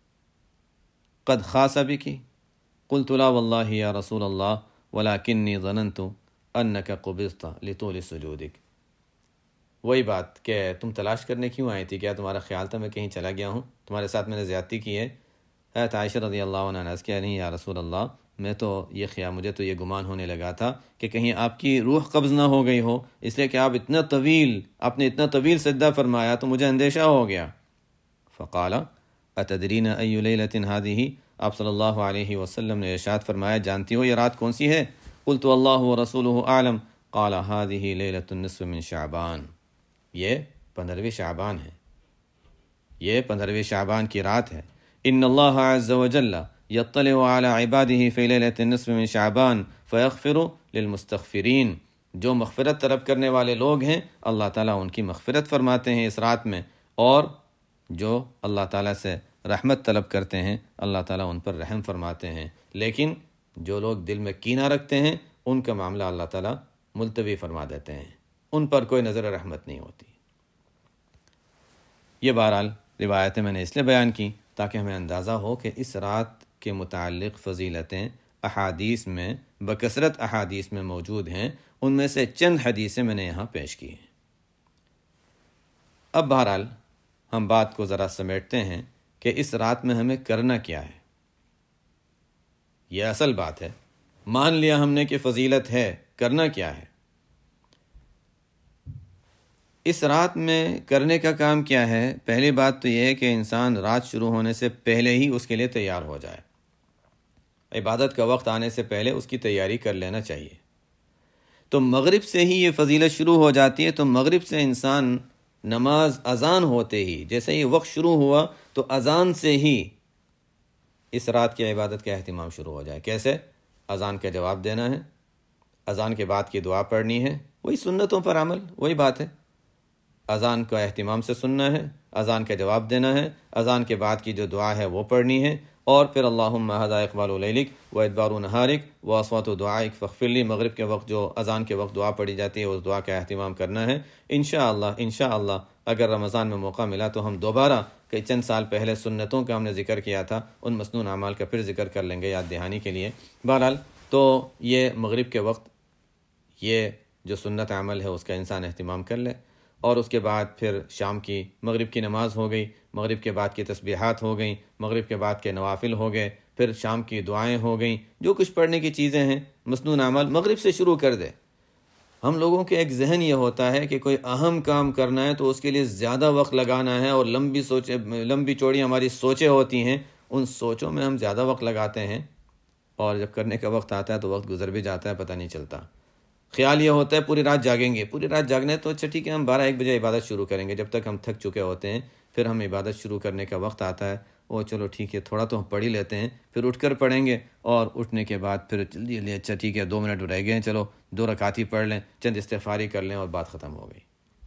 قد خاص بک؟ قلت لا واللہ یا رسول اللہ ولکنی ظننت انک قبضت لطول سجودک۔ وہی بات کہ تم تلاش کرنے کیوں آئی تھی، کیا تمہارا خیال تھا میں کہیں چلا گیا ہوں، تمہارے ساتھ میں نے زیادتی کی ہے؟ حضرت عائشہ رضی اللہ عنہ نے عرض کیا، نہیں یا رسول اللہ، مجھے تو یہ گمان ہونے لگا تھا کہ کہیں آپ کی روح قبض نہ ہو گئی ہو، اس لیے کہ آپ نے اتنا طویل سجدہ فرمایا تو مجھے اندیشہ ہو گیا۔ فقال اتدرین ای لیلۃ ہذہ، آپ صلی اللہ علیہ وسلم نے ارشاد فرمایا، جانتی ہو یہ رات کون سی ہے؟ قلت اللہ ورسولہ اعلم، قال ہذہ لیلۃ النصف من شعبان، یہ 15ویں شعبان ہے، یہ 15ویں شعبان کی رات ہے۔ ان اللہ عز وجل یطلع علی عبادہ فی لیلۃ النصف من شعبان فیغفر للمستغفرین، جو مغفرت طلب کرنے والے لوگ ہیں اللہ تعالیٰ ان کی مغفرت فرماتے ہیں اس رات میں، اور جو اللہ تعالیٰ سے رحمت طلب کرتے ہیں اللہ تعالیٰ ان پر رحم فرماتے ہیں، لیکن جو لوگ دل میں کینہ رکھتے ہیں ان کا معاملہ اللہ تعالیٰ ملتوی فرما دیتے ہیں، ان پر کوئی نظر رحمت نہیں ہوتی۔ یہ بہرحال روایتیں میں نے اس لیے بیان کی تاکہ ہمیں اندازہ ہو کہ اس رات کے متعلق فضیلتیں احادیث میں بکثرت احادیث میں موجود ہیں، ان میں سے چند حدیثیں میں نے یہاں پیش کی ہیں۔ اب بہرحال ہم بات کو ذرا سمیٹتے ہیں کہ اس رات میں ہمیں کرنا کیا ہے۔ یہ اصل بات ہے، مان لیا ہم نے کہ فضیلت ہے، کرنا کیا ہے؟ اس رات میں کرنے کا کام کیا ہے؟ پہلی بات تو یہ ہے کہ انسان رات شروع ہونے سے پہلے ہی اس کے لیے تیار ہو جائے، عبادت کا وقت آنے سے پہلے اس کی تیاری کر لینا چاہیے۔ تو مغرب سے ہی یہ فضیلت شروع ہو جاتی ہے، تو مغرب سے انسان نماز اذان ہوتے ہی، جیسے ہی وقت شروع ہوا تو اذان سے ہی اس رات کی عبادت کا اہتمام شروع ہو جائے۔ کیسے؟ اذان کا جواب دینا ہے، اذان کے بعد کی دعا پڑھنی ہے، وہی سنتوں پر عمل، وہی بات ہے۔ اذان کا اہتمام سے سننا ہے، اذان کا جواب دینا ہے، اذان کے بعد کی جو دعا ہے وہ پڑھنی ہے، اور پھر اللہم ھذا اقبال لیلک و ادبار نہارک و اصوات دعائک فاغفر لی، مغرب کے وقت جو اذان کے وقت دعا پڑھی جاتی ہے اس دعا کا اہتمام کرنا ہے۔ انشاءاللہ اگر رمضان میں موقع ملا تو ہم دوبارہ کہ چند سال پہلے سنتوں کا ہم نے ذکر کیا تھا ان مسنون اعمال کا پھر ذکر کر لیں گے یاد دہانی کے لیے۔ بہرحال تو یہ مغرب کے وقت یہ جو سنت عمل ہے اس کا انسان اہتمام کر لے، اور اس کے بعد پھر شام کی مغرب کی نماز ہو گئی، مغرب کے بعد کی تسبیحات ہو گئیں، مغرب کے بعد کے نوافل ہو گئے، پھر شام کی دعائیں ہو گئیں، جو کچھ پڑھنے کی چیزیں ہیں مسنون اعمال مغرب سے شروع کر دے۔ ہم لوگوں کے ایک ذہن یہ ہوتا ہے کہ کوئی اہم کام کرنا ہے تو اس کے لیے زیادہ وقت لگانا ہے، اور لمبی چوڑی ہماری سوچیں ہوتی ہیں، ان سوچوں میں ہم زیادہ وقت لگاتے ہیں، اور جب کرنے کا وقت آتا ہے تو وقت گزر بھی جاتا ہے، پتہ نہیں چلتا۔ خیال یہ ہوتا ہے پوری رات جاگیں گے، پوری رات جاگنے تو اچھا ٹھیک ہے، ہم 12-1 بجے عبادت شروع کریں گے، جب تک ہم تھک چکے ہوتے ہیں، پھر ہم عبادت شروع کرنے کا وقت آتا ہے، وہ چلو ٹھیک ہے تھوڑا تو ہم پڑھ ہی لیتے ہیں، پھر اٹھ کر پڑھیں گے، اور اٹھنے کے بعد پھر جلدی اچھا ٹھیک ہے 2 منٹ رہ گئے ہیں، چلو 2 رکعت ہی پڑھ لیں، چند استغفاری کر لیں اور بات ختم ہو گئی۔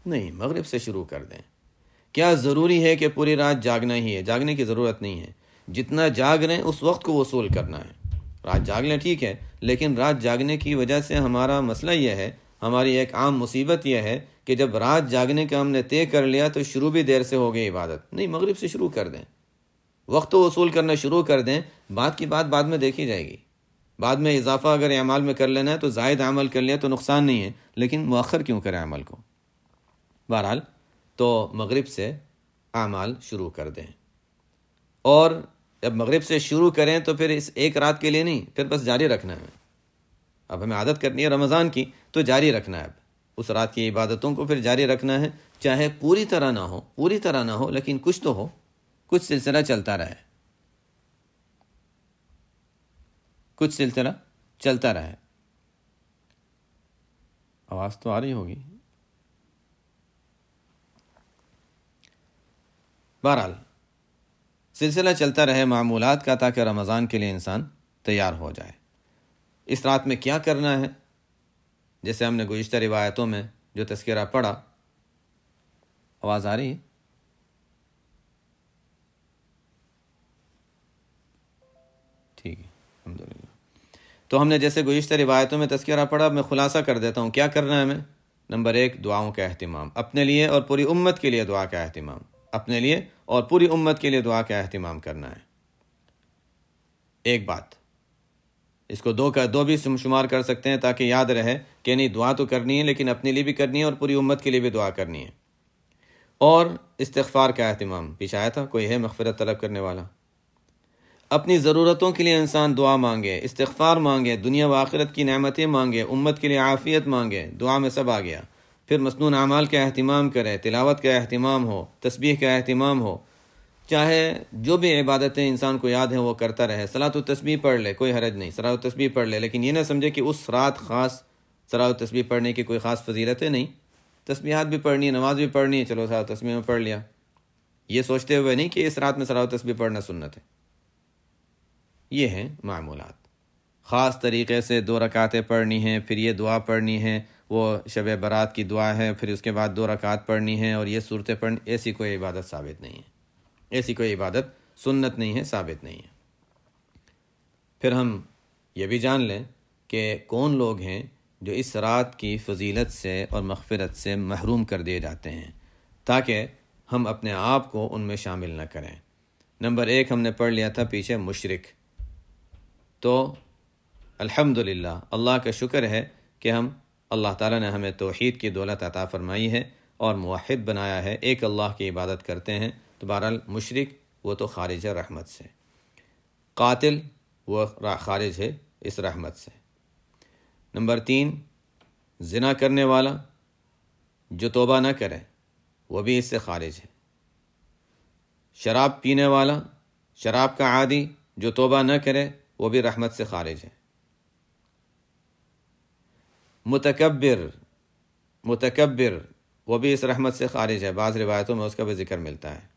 نہیں، مغرب سے شروع کر دیں۔ کیا ضروری ہے کہ پوری رات جاگنا ہی ہے؟ جاگنے کی ضرورت نہیں ہے، جتنا جاگ رہے ہیں اس وقت کو وصول کرنا ہے۔ رات جاگ لیں ٹھیک ہے، لیکن رات جاگنے کی وجہ سے ہمارا مسئلہ یہ ہے، ہماری ایک عام مصیبت یہ ہے کہ جب رات جاگنے کا ہم نے طے کر لیا تو شروع بھی دیر سے ہو گئی عبادت۔ نہیں، مغرب سے شروع کر دیں، وقت وصول کرنا شروع کر دیں، بعد کی بات بعد میں دیکھی جائے گی۔ بعد میں اضافہ اگر اعمال میں کر لینا ہے تو زائد عمل کر لیا تو نقصان نہیں ہے، لیکن مؤخر کیوں کریں عمل کو؟ بہرحال تو مغرب سے اعمال شروع کر دیں، اور جب مغرب سے شروع کریں تو پھر اس ایک رات کے لیے نہیں، پھر بس جاری رکھنا ہے۔ اب ہمیں عادت کرنی ہے رمضان کی تو جاری رکھنا ہے، اب اس رات کی عبادتوں کو پھر جاری رکھنا ہے، چاہے پوری طرح نہ ہو لیکن کچھ تو ہو، کچھ سلسلہ چلتا رہے، آواز تو آ رہی ہوگی۔ بہرحال سلسلہ چلتا رہے معمولات کا، تاکہ رمضان کے لیے انسان تیار ہو جائے۔ اس رات میں کیا کرنا ہے؟ جیسے ہم نے گزشتہ روایتوں میں جو تذکرہ پڑھا، آواز آ رہی ہے؟ ٹھیک ہے، الحمدللہ۔ تو ہم نے جیسے گزشتہ روایتوں میں تذکرہ پڑھا، میں خلاصہ کر دیتا ہوں کیا کرنا ہے ہمیں۔ نمبر 1، دعاؤں کا اہتمام، اپنے لیے اور پوری امت کے لیے دعا کا اہتمام، اپنے لیے اور پوری امت کے لیے دعا کا اہتمام کرنا ہے۔ ایک بات، اس کو دو بھی شمار کر سکتے ہیں تاکہ یاد رہے کہ نہیں، دعا تو کرنی ہے لیکن اپنے لیے بھی کرنی ہے اور پوری امت کے لیے بھی دعا کرنی ہے۔ اور استغفار کا اہتمام، پیچھے آیا تھا، کوئی ہے مغفرت طلب کرنے والا؟ اپنی ضرورتوں کے لیے انسان دعا مانگے، استغفار مانگے، دنیا و آخرت کی نعمتیں مانگے، امت کے لیے عافیت مانگے، دعا میں سب آ گیا۔ پھر مسنون اعمال کا اہتمام کرے، تلاوت کا اہتمام ہو، تسبیح کا اہتمام ہو، چاہے جو بھی عبادتیں انسان کو یاد ہیں وہ کرتا رہے۔ صلاۃ و تسبیح پڑھ لے، کوئی حرج نہیں، صلاۃ و تسبیح پڑھ لے، لیکن یہ نہ سمجھے کہ اس رات خاص صلاۃ و تسبیح پڑھنے کی کوئی خاص فضیلت ہے، نہیں، تسبیحات بھی پڑھنی ہے، نماز بھی پڑھنی ہے، چلو صلاۃ و تسبیح میں پڑھ لیا، یہ سوچتے ہوئے نہیں کہ اس رات میں صلاۃ و تسبیح پڑھنا سنت ہے۔ یہ ہیں معمولات، خاص طریقے سے 2 رکعتیں پڑھنی ہیں، پھر یہ دعا پڑھنی ہے، وہ شب برات کی دعا ہے، پھر اس کے بعد 2 رکعت پڑھنی ہے اور یہ صورتیں پڑھنی، ایسی کوئی عبادت ثابت نہیں ہے، ایسی کوئی عبادت سنت نہیں ہے، ثابت نہیں ہے۔ پھر ہم یہ بھی جان لیں کہ کون لوگ ہیں جو اس رات کی فضیلت سے اور مغفرت سے محروم کر دیے جاتے ہیں، تاکہ ہم اپنے آپ کو ان میں شامل نہ کریں۔ نمبر 1 ہم نے پڑھ لیا تھا پیچھے، مشرک۔ تو الحمدللہ، اللہ کا شکر ہے کہ اللہ تعالیٰ نے ہمیں توحید کی دولت عطا فرمائی ہے اور موحد بنایا ہے، ایک اللہ کی عبادت کرتے ہیں۔ تو بہرحال مشرک وہ تو خارج ہے رحمت سے، قاتل وہ خارج ہے اس رحمت سے۔ نمبر 3، زنا کرنے والا جو توبہ نہ کرے وہ بھی اس سے خارج ہے۔ شراب پینے والا، شراب کا عادی جو توبہ نہ کرے وہ بھی رحمت سے خارج ہے۔ متکبر وہ بھی اس رحمت سے خارج ہے، بعض روایتوں میں اس کا بھی ذکر ملتا ہے۔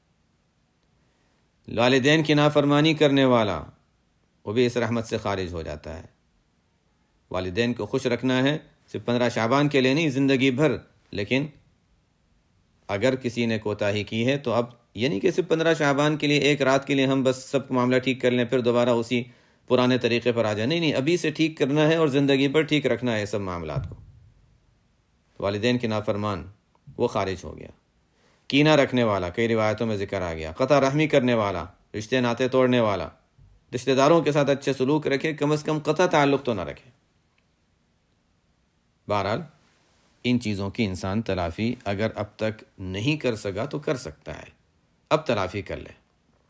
والدین کی نافرمانی کرنے والا وہ بھی اس رحمت سے خارج ہو جاتا ہے۔ والدین کو خوش رکھنا ہے، صرف 15 شعبان کے لیے نہیں، زندگی بھر۔ لیکن اگر کسی نے کوتاہی کی ہے تو اب یہ نہیں کہ صرف 15 شعبان کے لیے، ایک رات کے لیے ہم بس سب معاملہ ٹھیک کر لیں پھر دوبارہ اسی پرانے طریقے پر آ جائیں، نہیں، ابھی سے ٹھیک کرنا ہے اور زندگی پر ٹھیک رکھنا ہے سب معاملات کو۔ والدین کی نافرمان وہ خارج ہو گیا۔ کینہ رکھنے والا، کئی روایتوں میں ذکر آ گیا۔ قطع رحمی کرنے والا، رشتے ناطے توڑنے والا، رشتہ داروں کے ساتھ اچھے سلوک رکھے، کم از کم قطع تعلق تو نہ رکھے۔ بہرحال ان چیزوں کی انسان تلافی اگر اب تک نہیں کر سکا تو کر سکتا ہے، اب تلافی کر لے۔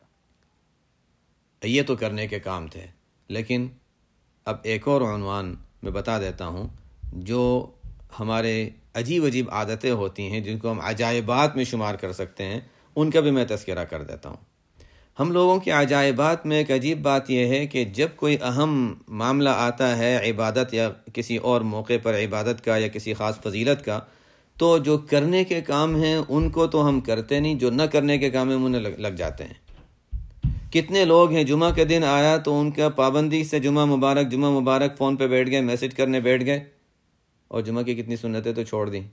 یہ تو کرنے کے کام تھے، لیکن اب ایک اور عنوان میں بتا دیتا ہوں، جو ہمارے عجیب عجیب عادتیں ہوتی ہیں جن کو ہم عجائبات میں شمار کر سکتے ہیں، ان کا بھی میں تذکرہ کر دیتا ہوں۔ ہم لوگوں کی عجائبات میں ایک عجیب بات یہ ہے کہ جب کوئی اہم معاملہ آتا ہے عبادت یا کسی اور موقع پر عبادت کا یا کسی خاص فضیلت کا، تو جو کرنے کے کام ہیں ان کو تو ہم کرتے نہیں، جو نہ کرنے کے کام ہیں انہیں لگ جاتے ہیں۔ کتنے لوگ ہیں جمعہ کے دن آیا تو ان کا پابندی سے جمعہ مبارک فون پہ بیٹھ گئے، میسج کرنے بیٹھ گئے، اور جمعہ کی کتنی سنتیں تو چھوڑ دیں،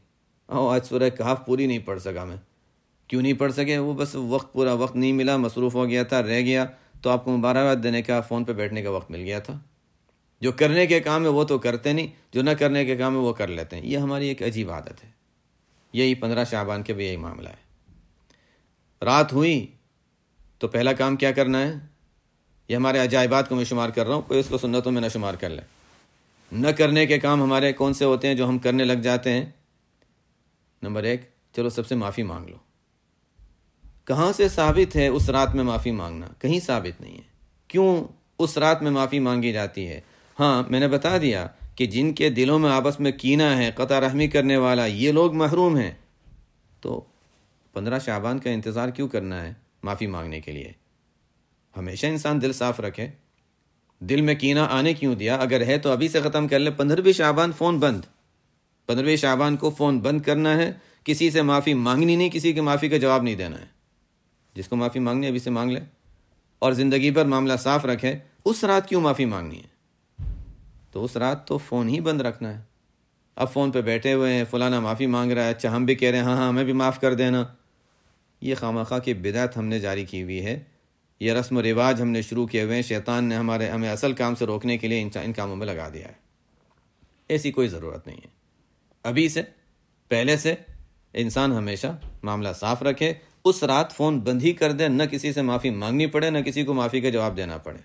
آج سورہ کہف پوری نہیں پڑھ سکا میں. کیوں نہیں پڑھ سکے؟ وہ بس پورا وقت نہیں ملا، مصروف ہو گیا تھا، رہ گیا. تو آپ کو مبارکباد دینے کا، فون پہ بیٹھنے کا وقت مل گیا تھا. جو کرنے کے کام ہے وہ تو کرتے نہیں، جو نہ کرنے کے کام ہے وہ کر لیتے ہیں. یہ ہماری ایک عجیب عادت ہے. یہی 15 شعبان کے بھی یہی معاملہ ہے. رات ہوئی تو پہلا کام کیا کرنا ہے؟ یہ ہمارے عجائبات کو میں شمار کر رہا ہوں، کوئی اس کو سنتوں میں نہ شمار کر لے. نہ کرنے کے کام ہمارے کون سے ہوتے ہیں جو ہم کرنے لگ جاتے ہیں؟ نمبر 1، چلو سب سے معافی مانگ لو. کہاں سے ثابت ہے اس رات میں معافی مانگنا؟ کہیں ثابت نہیں ہے. کیوں اس رات میں معافی مانگی جاتی ہے؟ ہاں، میں نے بتا دیا کہ جن کے دلوں میں آپس میں کینہ ہے، قطع رحمی کرنے والا، یہ لوگ محروم ہیں. تو 15 شعبان کا انتظار کیوں کرنا ہے معافی مانگنے کے لیے؟ ہمیشہ انسان دل صاف رکھے. دل میں کینہ آنے کیوں دیا؟ اگر ہے تو ابھی سے ختم کر لے. 15 شعبان فون بند. 15 شعبان کو فون بند کرنا ہے. کسی سے معافی مانگنی نہیں، کسی کی معافی کا جواب نہیں دینا ہے. جس کو معافی مانگنی ہے ابھی سے مانگ لے، اور زندگی پر معاملہ صاف رکھے. اس رات کیوں معافی مانگنی ہے؟ تو اس رات تو فون ہی بند رکھنا ہے. اب فون پہ بیٹھے ہوئے ہیں، فلانا معافی مانگ رہا ہے، اچھا ہم بھی کہہ رہے ہیں ہاں ہمیں بھی معاف کر دینا. یہ خامخواہ کی بدعت ہم نے جاری کی ہوئی ہے. یہ رسم و رواج ہم نے شروع کیے ہوئے ہیں. شیطان نے ہمیں اصل کام سے روکنے کے لیے ان کاموں میں لگا دیا ہے. ایسی کوئی ضرورت نہیں ہے. ابھی سے، پہلے سے انسان ہمیشہ معاملہ صاف رکھے. اس رات فون بند ہی کر دے، نہ کسی سے معافی مانگنی پڑے، نہ کسی کو معافی کا جواب دینا پڑے.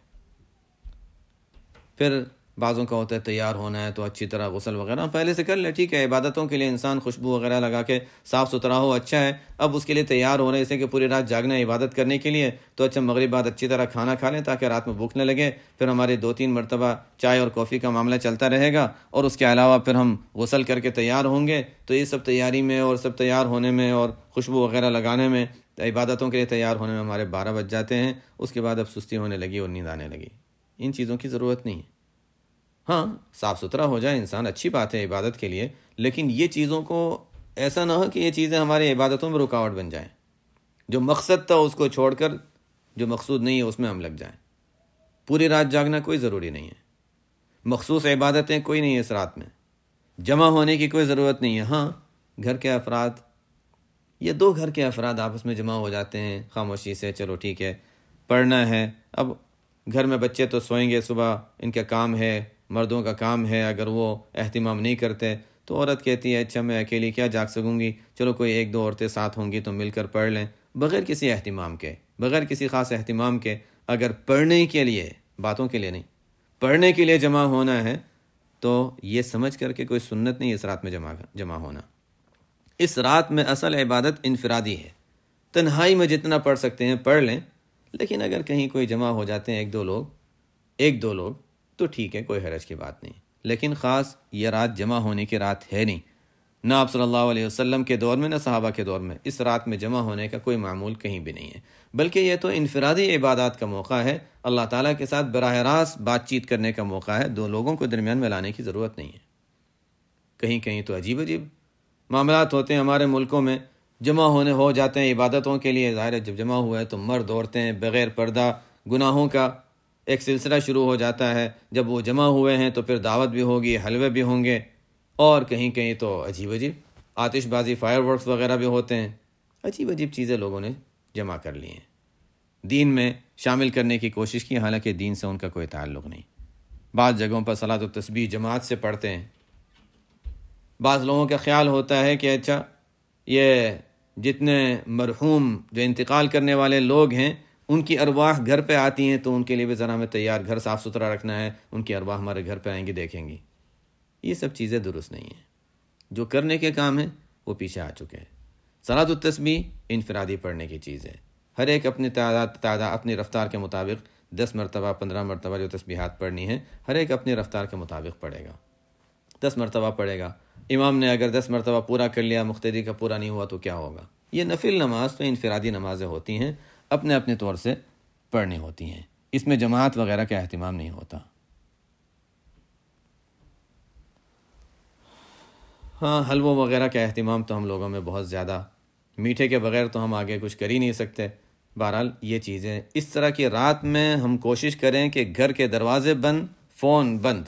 پھر بعضوں کا ہوتا ہے تیار ہونا ہے تو اچھی طرح غسل وغیرہ پہلے سے کر لے. ٹھیک ہے، عبادتوں کے لیے انسان خوشبو وغیرہ لگا کے صاف ستھرا ہو، اچھا ہے. اب اس کے لیے تیار ہونا ہے، اسے کہ پوری رات جاگنا ہے عبادت کرنے کے لیے، تو اچھا مغرب بعد اچھی طرح کھانا کھا لیں تاکہ رات میں بھوک نہ لگے. پھر ہمارے 2-3 مرتبہ چائے اور کافی کا معاملہ چلتا رہے گا، اور اس کے علاوہ پھر ہم غسل کر کے تیار ہوں گے. تو یہ سب تیاری میں اور سب تیار ہونے میں اور خوشبو وغیرہ لگانے میں، عبادتوں کے لیے تیار ہونے میں ہمارے 12 بج جاتے ہیں. اس کے بعد اب سستی ہونے لگی اور نیند آنے لگی. ان چیزوں کی ضرورت نہیں ہے. ہاں، صاف ستھرا ہو جائے انسان، اچھی بات ہے عبادت کے لیے، لیکن یہ چیزوں کو ایسا نہ ہو کہ یہ چیزیں ہماری عبادتوں میں رکاوٹ بن جائیں. جو مقصد تھا اس کو چھوڑ کر جو مقصود نہیں ہے اس میں ہم لگ جائیں. پوری رات جاگنا کوئی ضروری نہیں ہے. مخصوص عبادتیں کوئی نہیں ہے اس رات میں. جمع ہونے کی کوئی ضرورت نہیں ہے. ہاں، گھر کے افراد یا 2 گھر کے افراد آپس میں جمع ہو جاتے ہیں خاموشی سے، چلو ٹھیک ہے پڑھنا ہے. اب گھر میں بچے تو سوئیں گے، صبح ان کا کام ہے، مردوں کا کام ہے. اگر وہ اہتمام نہیں کرتے تو عورت کہتی ہے اچھا میں اکیلی کیا جاگ سکوں گی، چلو کوئی 1-2 عورتیں ساتھ ہوں گی تو مل کر پڑھ لیں. بغیر کسی اہتمام کے، بغیر کسی خاص اہتمام کے، اگر پڑھنے کے لیے، باتوں کے لیے نہیں، پڑھنے کے لیے جمع ہونا ہے تو یہ سمجھ کر کے کوئی سنت نہیں اس رات میں جمع ہونا. اس رات میں اصل عبادت انفرادی ہے. تنہائی میں جتنا پڑھ سکتے ہیں پڑھ لیں. لیکن اگر کہیں کوئی جمع ہو جاتے ہیں 1-2 لوگ تو ٹھیک ہے، کوئی حرج کی بات نہیں. لیکن خاص یہ رات جمع ہونے کی رات ہے نہیں. نہ آپ صلی اللہ علیہ وسلم کے دور میں، نہ صحابہ کے دور میں اس رات میں جمع ہونے کا کوئی معمول کہیں بھی نہیں ہے. بلکہ یہ تو انفرادی عبادات کا موقع ہے. اللہ تعالیٰ کے ساتھ براہ راست بات چیت کرنے کا موقع ہے. 2 لوگوں کو درمیان میں لانے کی ضرورت نہیں ہے. کہیں تو عجیب معاملات ہوتے ہیں ہمارے ملکوں میں. جمع ہو جاتے ہیں عبادتوں کے لیے. ظاہر ہے جب جمع ہوا ہے تو مرد عورتیں بغیر پردہ گناہوں کا ایک سلسلہ شروع ہو جاتا ہے. جب وہ جمع ہوئے ہیں تو پھر دعوت بھی ہوگی، حلوے بھی ہوں گے، اور کہیں تو عجیب آتش بازی، فائر ورکس وغیرہ بھی ہوتے ہیں. عجیب چیزیں لوگوں نے جمع کر لی ہیں، دین میں شامل کرنے کی کوشش کی، حالانکہ دین سے ان کا کوئی تعلق نہیں. بعض جگہوں پر صلاۃ و تسبیح جماعت سے پڑھتے ہیں. بعض لوگوں کا خیال ہوتا ہے کہ اچھا یہ جتنے مرحوم جو انتقال کرنے والے لوگ ہیں ان کی ارواح گھر پہ آتی ہیں تو ان کے لیے بھی ذرا ہمیں تیار گھر صاف ستھرا رکھنا ہے، ان کی ارواح ہمارے گھر پہ آئیں گی، دیکھیں گی. یہ سب چیزیں درست نہیں ہیں. جو کرنے کے کام ہیں وہ پیچھے آ چکے ہیں. صلاۃ التسبیح انفرادی پڑھنے کی چیز ہے. ہر ایک اپنی تعداد اپنی رفتار کے مطابق 10 مرتبہ 15 مرتبہ جو تسبیحات پڑھنی ہیں، ہر ایک اپنی رفتار کے مطابق پڑھے گا. 10 مرتبہ پڑھے گا. امام نے اگر 10 مرتبہ پورا کر لیا، مقتدی کا پورا نہیں ہوا تو کیا ہوگا؟ یہ نفل نماز تو انفرادی نمازیں ہوتی ہیں، اپنے اپنے طور سے پڑھنی ہوتی ہیں. اس میں جماعت وغیرہ کا اہتمام نہیں ہوتا. ہاں، حلووں وغیرہ کا اہتمام تو ہم لوگوں میں بہت زیادہ، میٹھے کے بغیر تو ہم آگے کچھ کر ہی نہیں سکتے. بہرحال یہ چیزیں اس طرح کی رات میں ہم کوشش کریں کہ گھر کے دروازے بند، فون بند.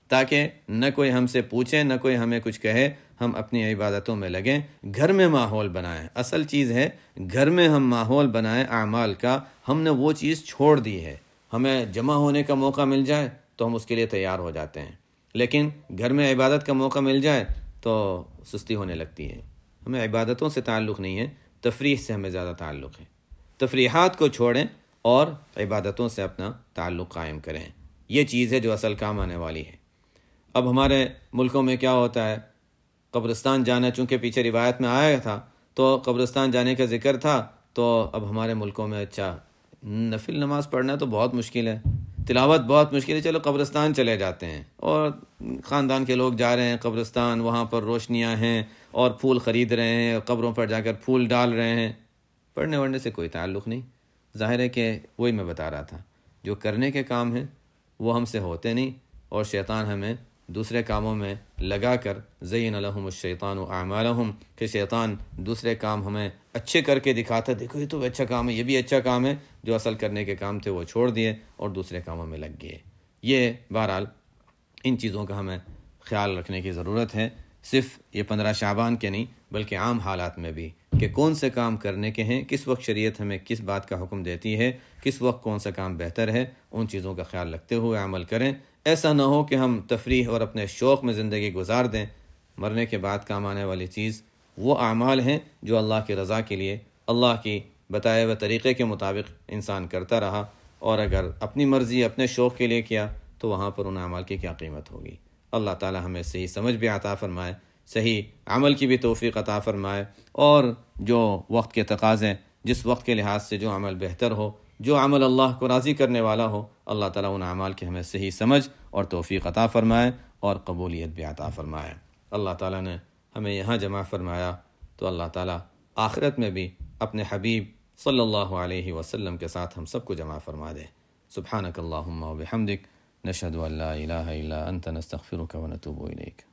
تاکہ نہ کوئی ہم سے پوچھے، نہ کوئی ہمیں کچھ کہے، ہم اپنی عبادتوں میں لگیں، گھر میں ماحول بنائیں۔ اصل چیز ہے گھر میں ہم ماحول بنائیں اعمال کا، ہم نے وہ چیز چھوڑ دی ہے۔ ہمیں جمع ہونے کا موقع مل جائے تو ہم اس کے لیے تیار ہو جاتے ہیں، لیکن گھر میں عبادت کا موقع مل جائے تو سستی ہونے لگتی ہے۔ ہمیں عبادتوں سے تعلق نہیں ہے، تفریح سے ہمیں زیادہ تعلق ہے۔ تفریحات کو چھوڑیں اور عبادتوں سے اپنا تعلق قائم کریں، یہ چیز ہے جو اصل کام آنے والی ہے۔ اب ہمارے ملکوں میں کیا ہوتا ہے، قبرستان جانا چونکہ پیچھے روایت میں آیا تھا تو قبرستان جانے کا ذکر تھا، تو اب ہمارے ملکوں میں اچھا نفل نماز پڑھنا تو بہت مشکل ہے، تلاوت بہت مشکل ہے، چلو قبرستان چلے جاتے ہیں، اور خاندان کے لوگ جا رہے ہیں قبرستان، وہاں پر روشنیاں ہیں اور پھول خرید رہے ہیں، قبروں پر جا کر پھول ڈال رہے ہیں، پڑھنے وڑھنے سے کوئی تعلق نہیں۔ ظاہر ہے کہ وہی میں بتا رہا تھا، جو کرنے کے کام ہیں وہ ہم سے ہوتے نہیں، اور شیطان ہمیں دوسرے کاموں میں لگا کر زین لہم الشیطان اعمالہم، کہ شیطان دوسرے کام ہمیں اچھے کر کے دکھاتا، دیکھو یہ تو اچھا کام ہے، یہ بھی اچھا کام ہے، جو اصل کرنے کے کام تھے وہ چھوڑ دیے اور دوسرے کاموں میں لگ گئے۔ یہ بہرحال ان چیزوں کا ہمیں خیال رکھنے کی ضرورت ہے، صرف یہ 15 شعبان کے نہیں بلکہ عام حالات میں بھی، کہ کون سے کام کرنے کے ہیں، کس وقت شریعت ہمیں کس بات کا حکم دیتی ہے، کس وقت کون سا کام بہتر ہے، ان چیزوں کا خیال رکھتے ہوئے عمل کریں۔ ایسا نہ ہو کہ ہم تفریح اور اپنے شوق میں زندگی گزار دیں۔ مرنے کے بعد کام آنے والی چیز وہ اعمال ہیں جو اللہ کی رضا کے لیے، اللہ کی بتائے ہوئے طریقے کے مطابق انسان کرتا رہا، اور اگر اپنی مرضی اپنے شوق کے لیے کیا تو وہاں پر ان اعمال کی کیا قیمت ہوگی۔ اللہ تعالی ہمیں صحیح سمجھ بھی عطا فرمائے، صحیح عمل کی بھی توفیق عطا فرمائے، اور جو وقت کے تقاضے، جس وقت کے لحاظ سے جو عمل بہتر ہو، جو عمل اللہ کو راضی کرنے والا ہو، اللہ تعالیٰ ان اعمال کی ہمیں صحیح سمجھ اور توفیق عطا فرمائے اور قبولیت بھی عطا فرمائے۔ اللہ تعالیٰ نے ہمیں یہاں جمع فرمایا تو اللہ تعالیٰ آخرت میں بھی اپنے حبیب صلی اللہ علیہ وسلم کے ساتھ ہم سب کو جمع فرما دے۔ سبحانک اللہم و بحمدک، نشہد ان لا الہ الا انت، نستغفرک و نتوب الیک۔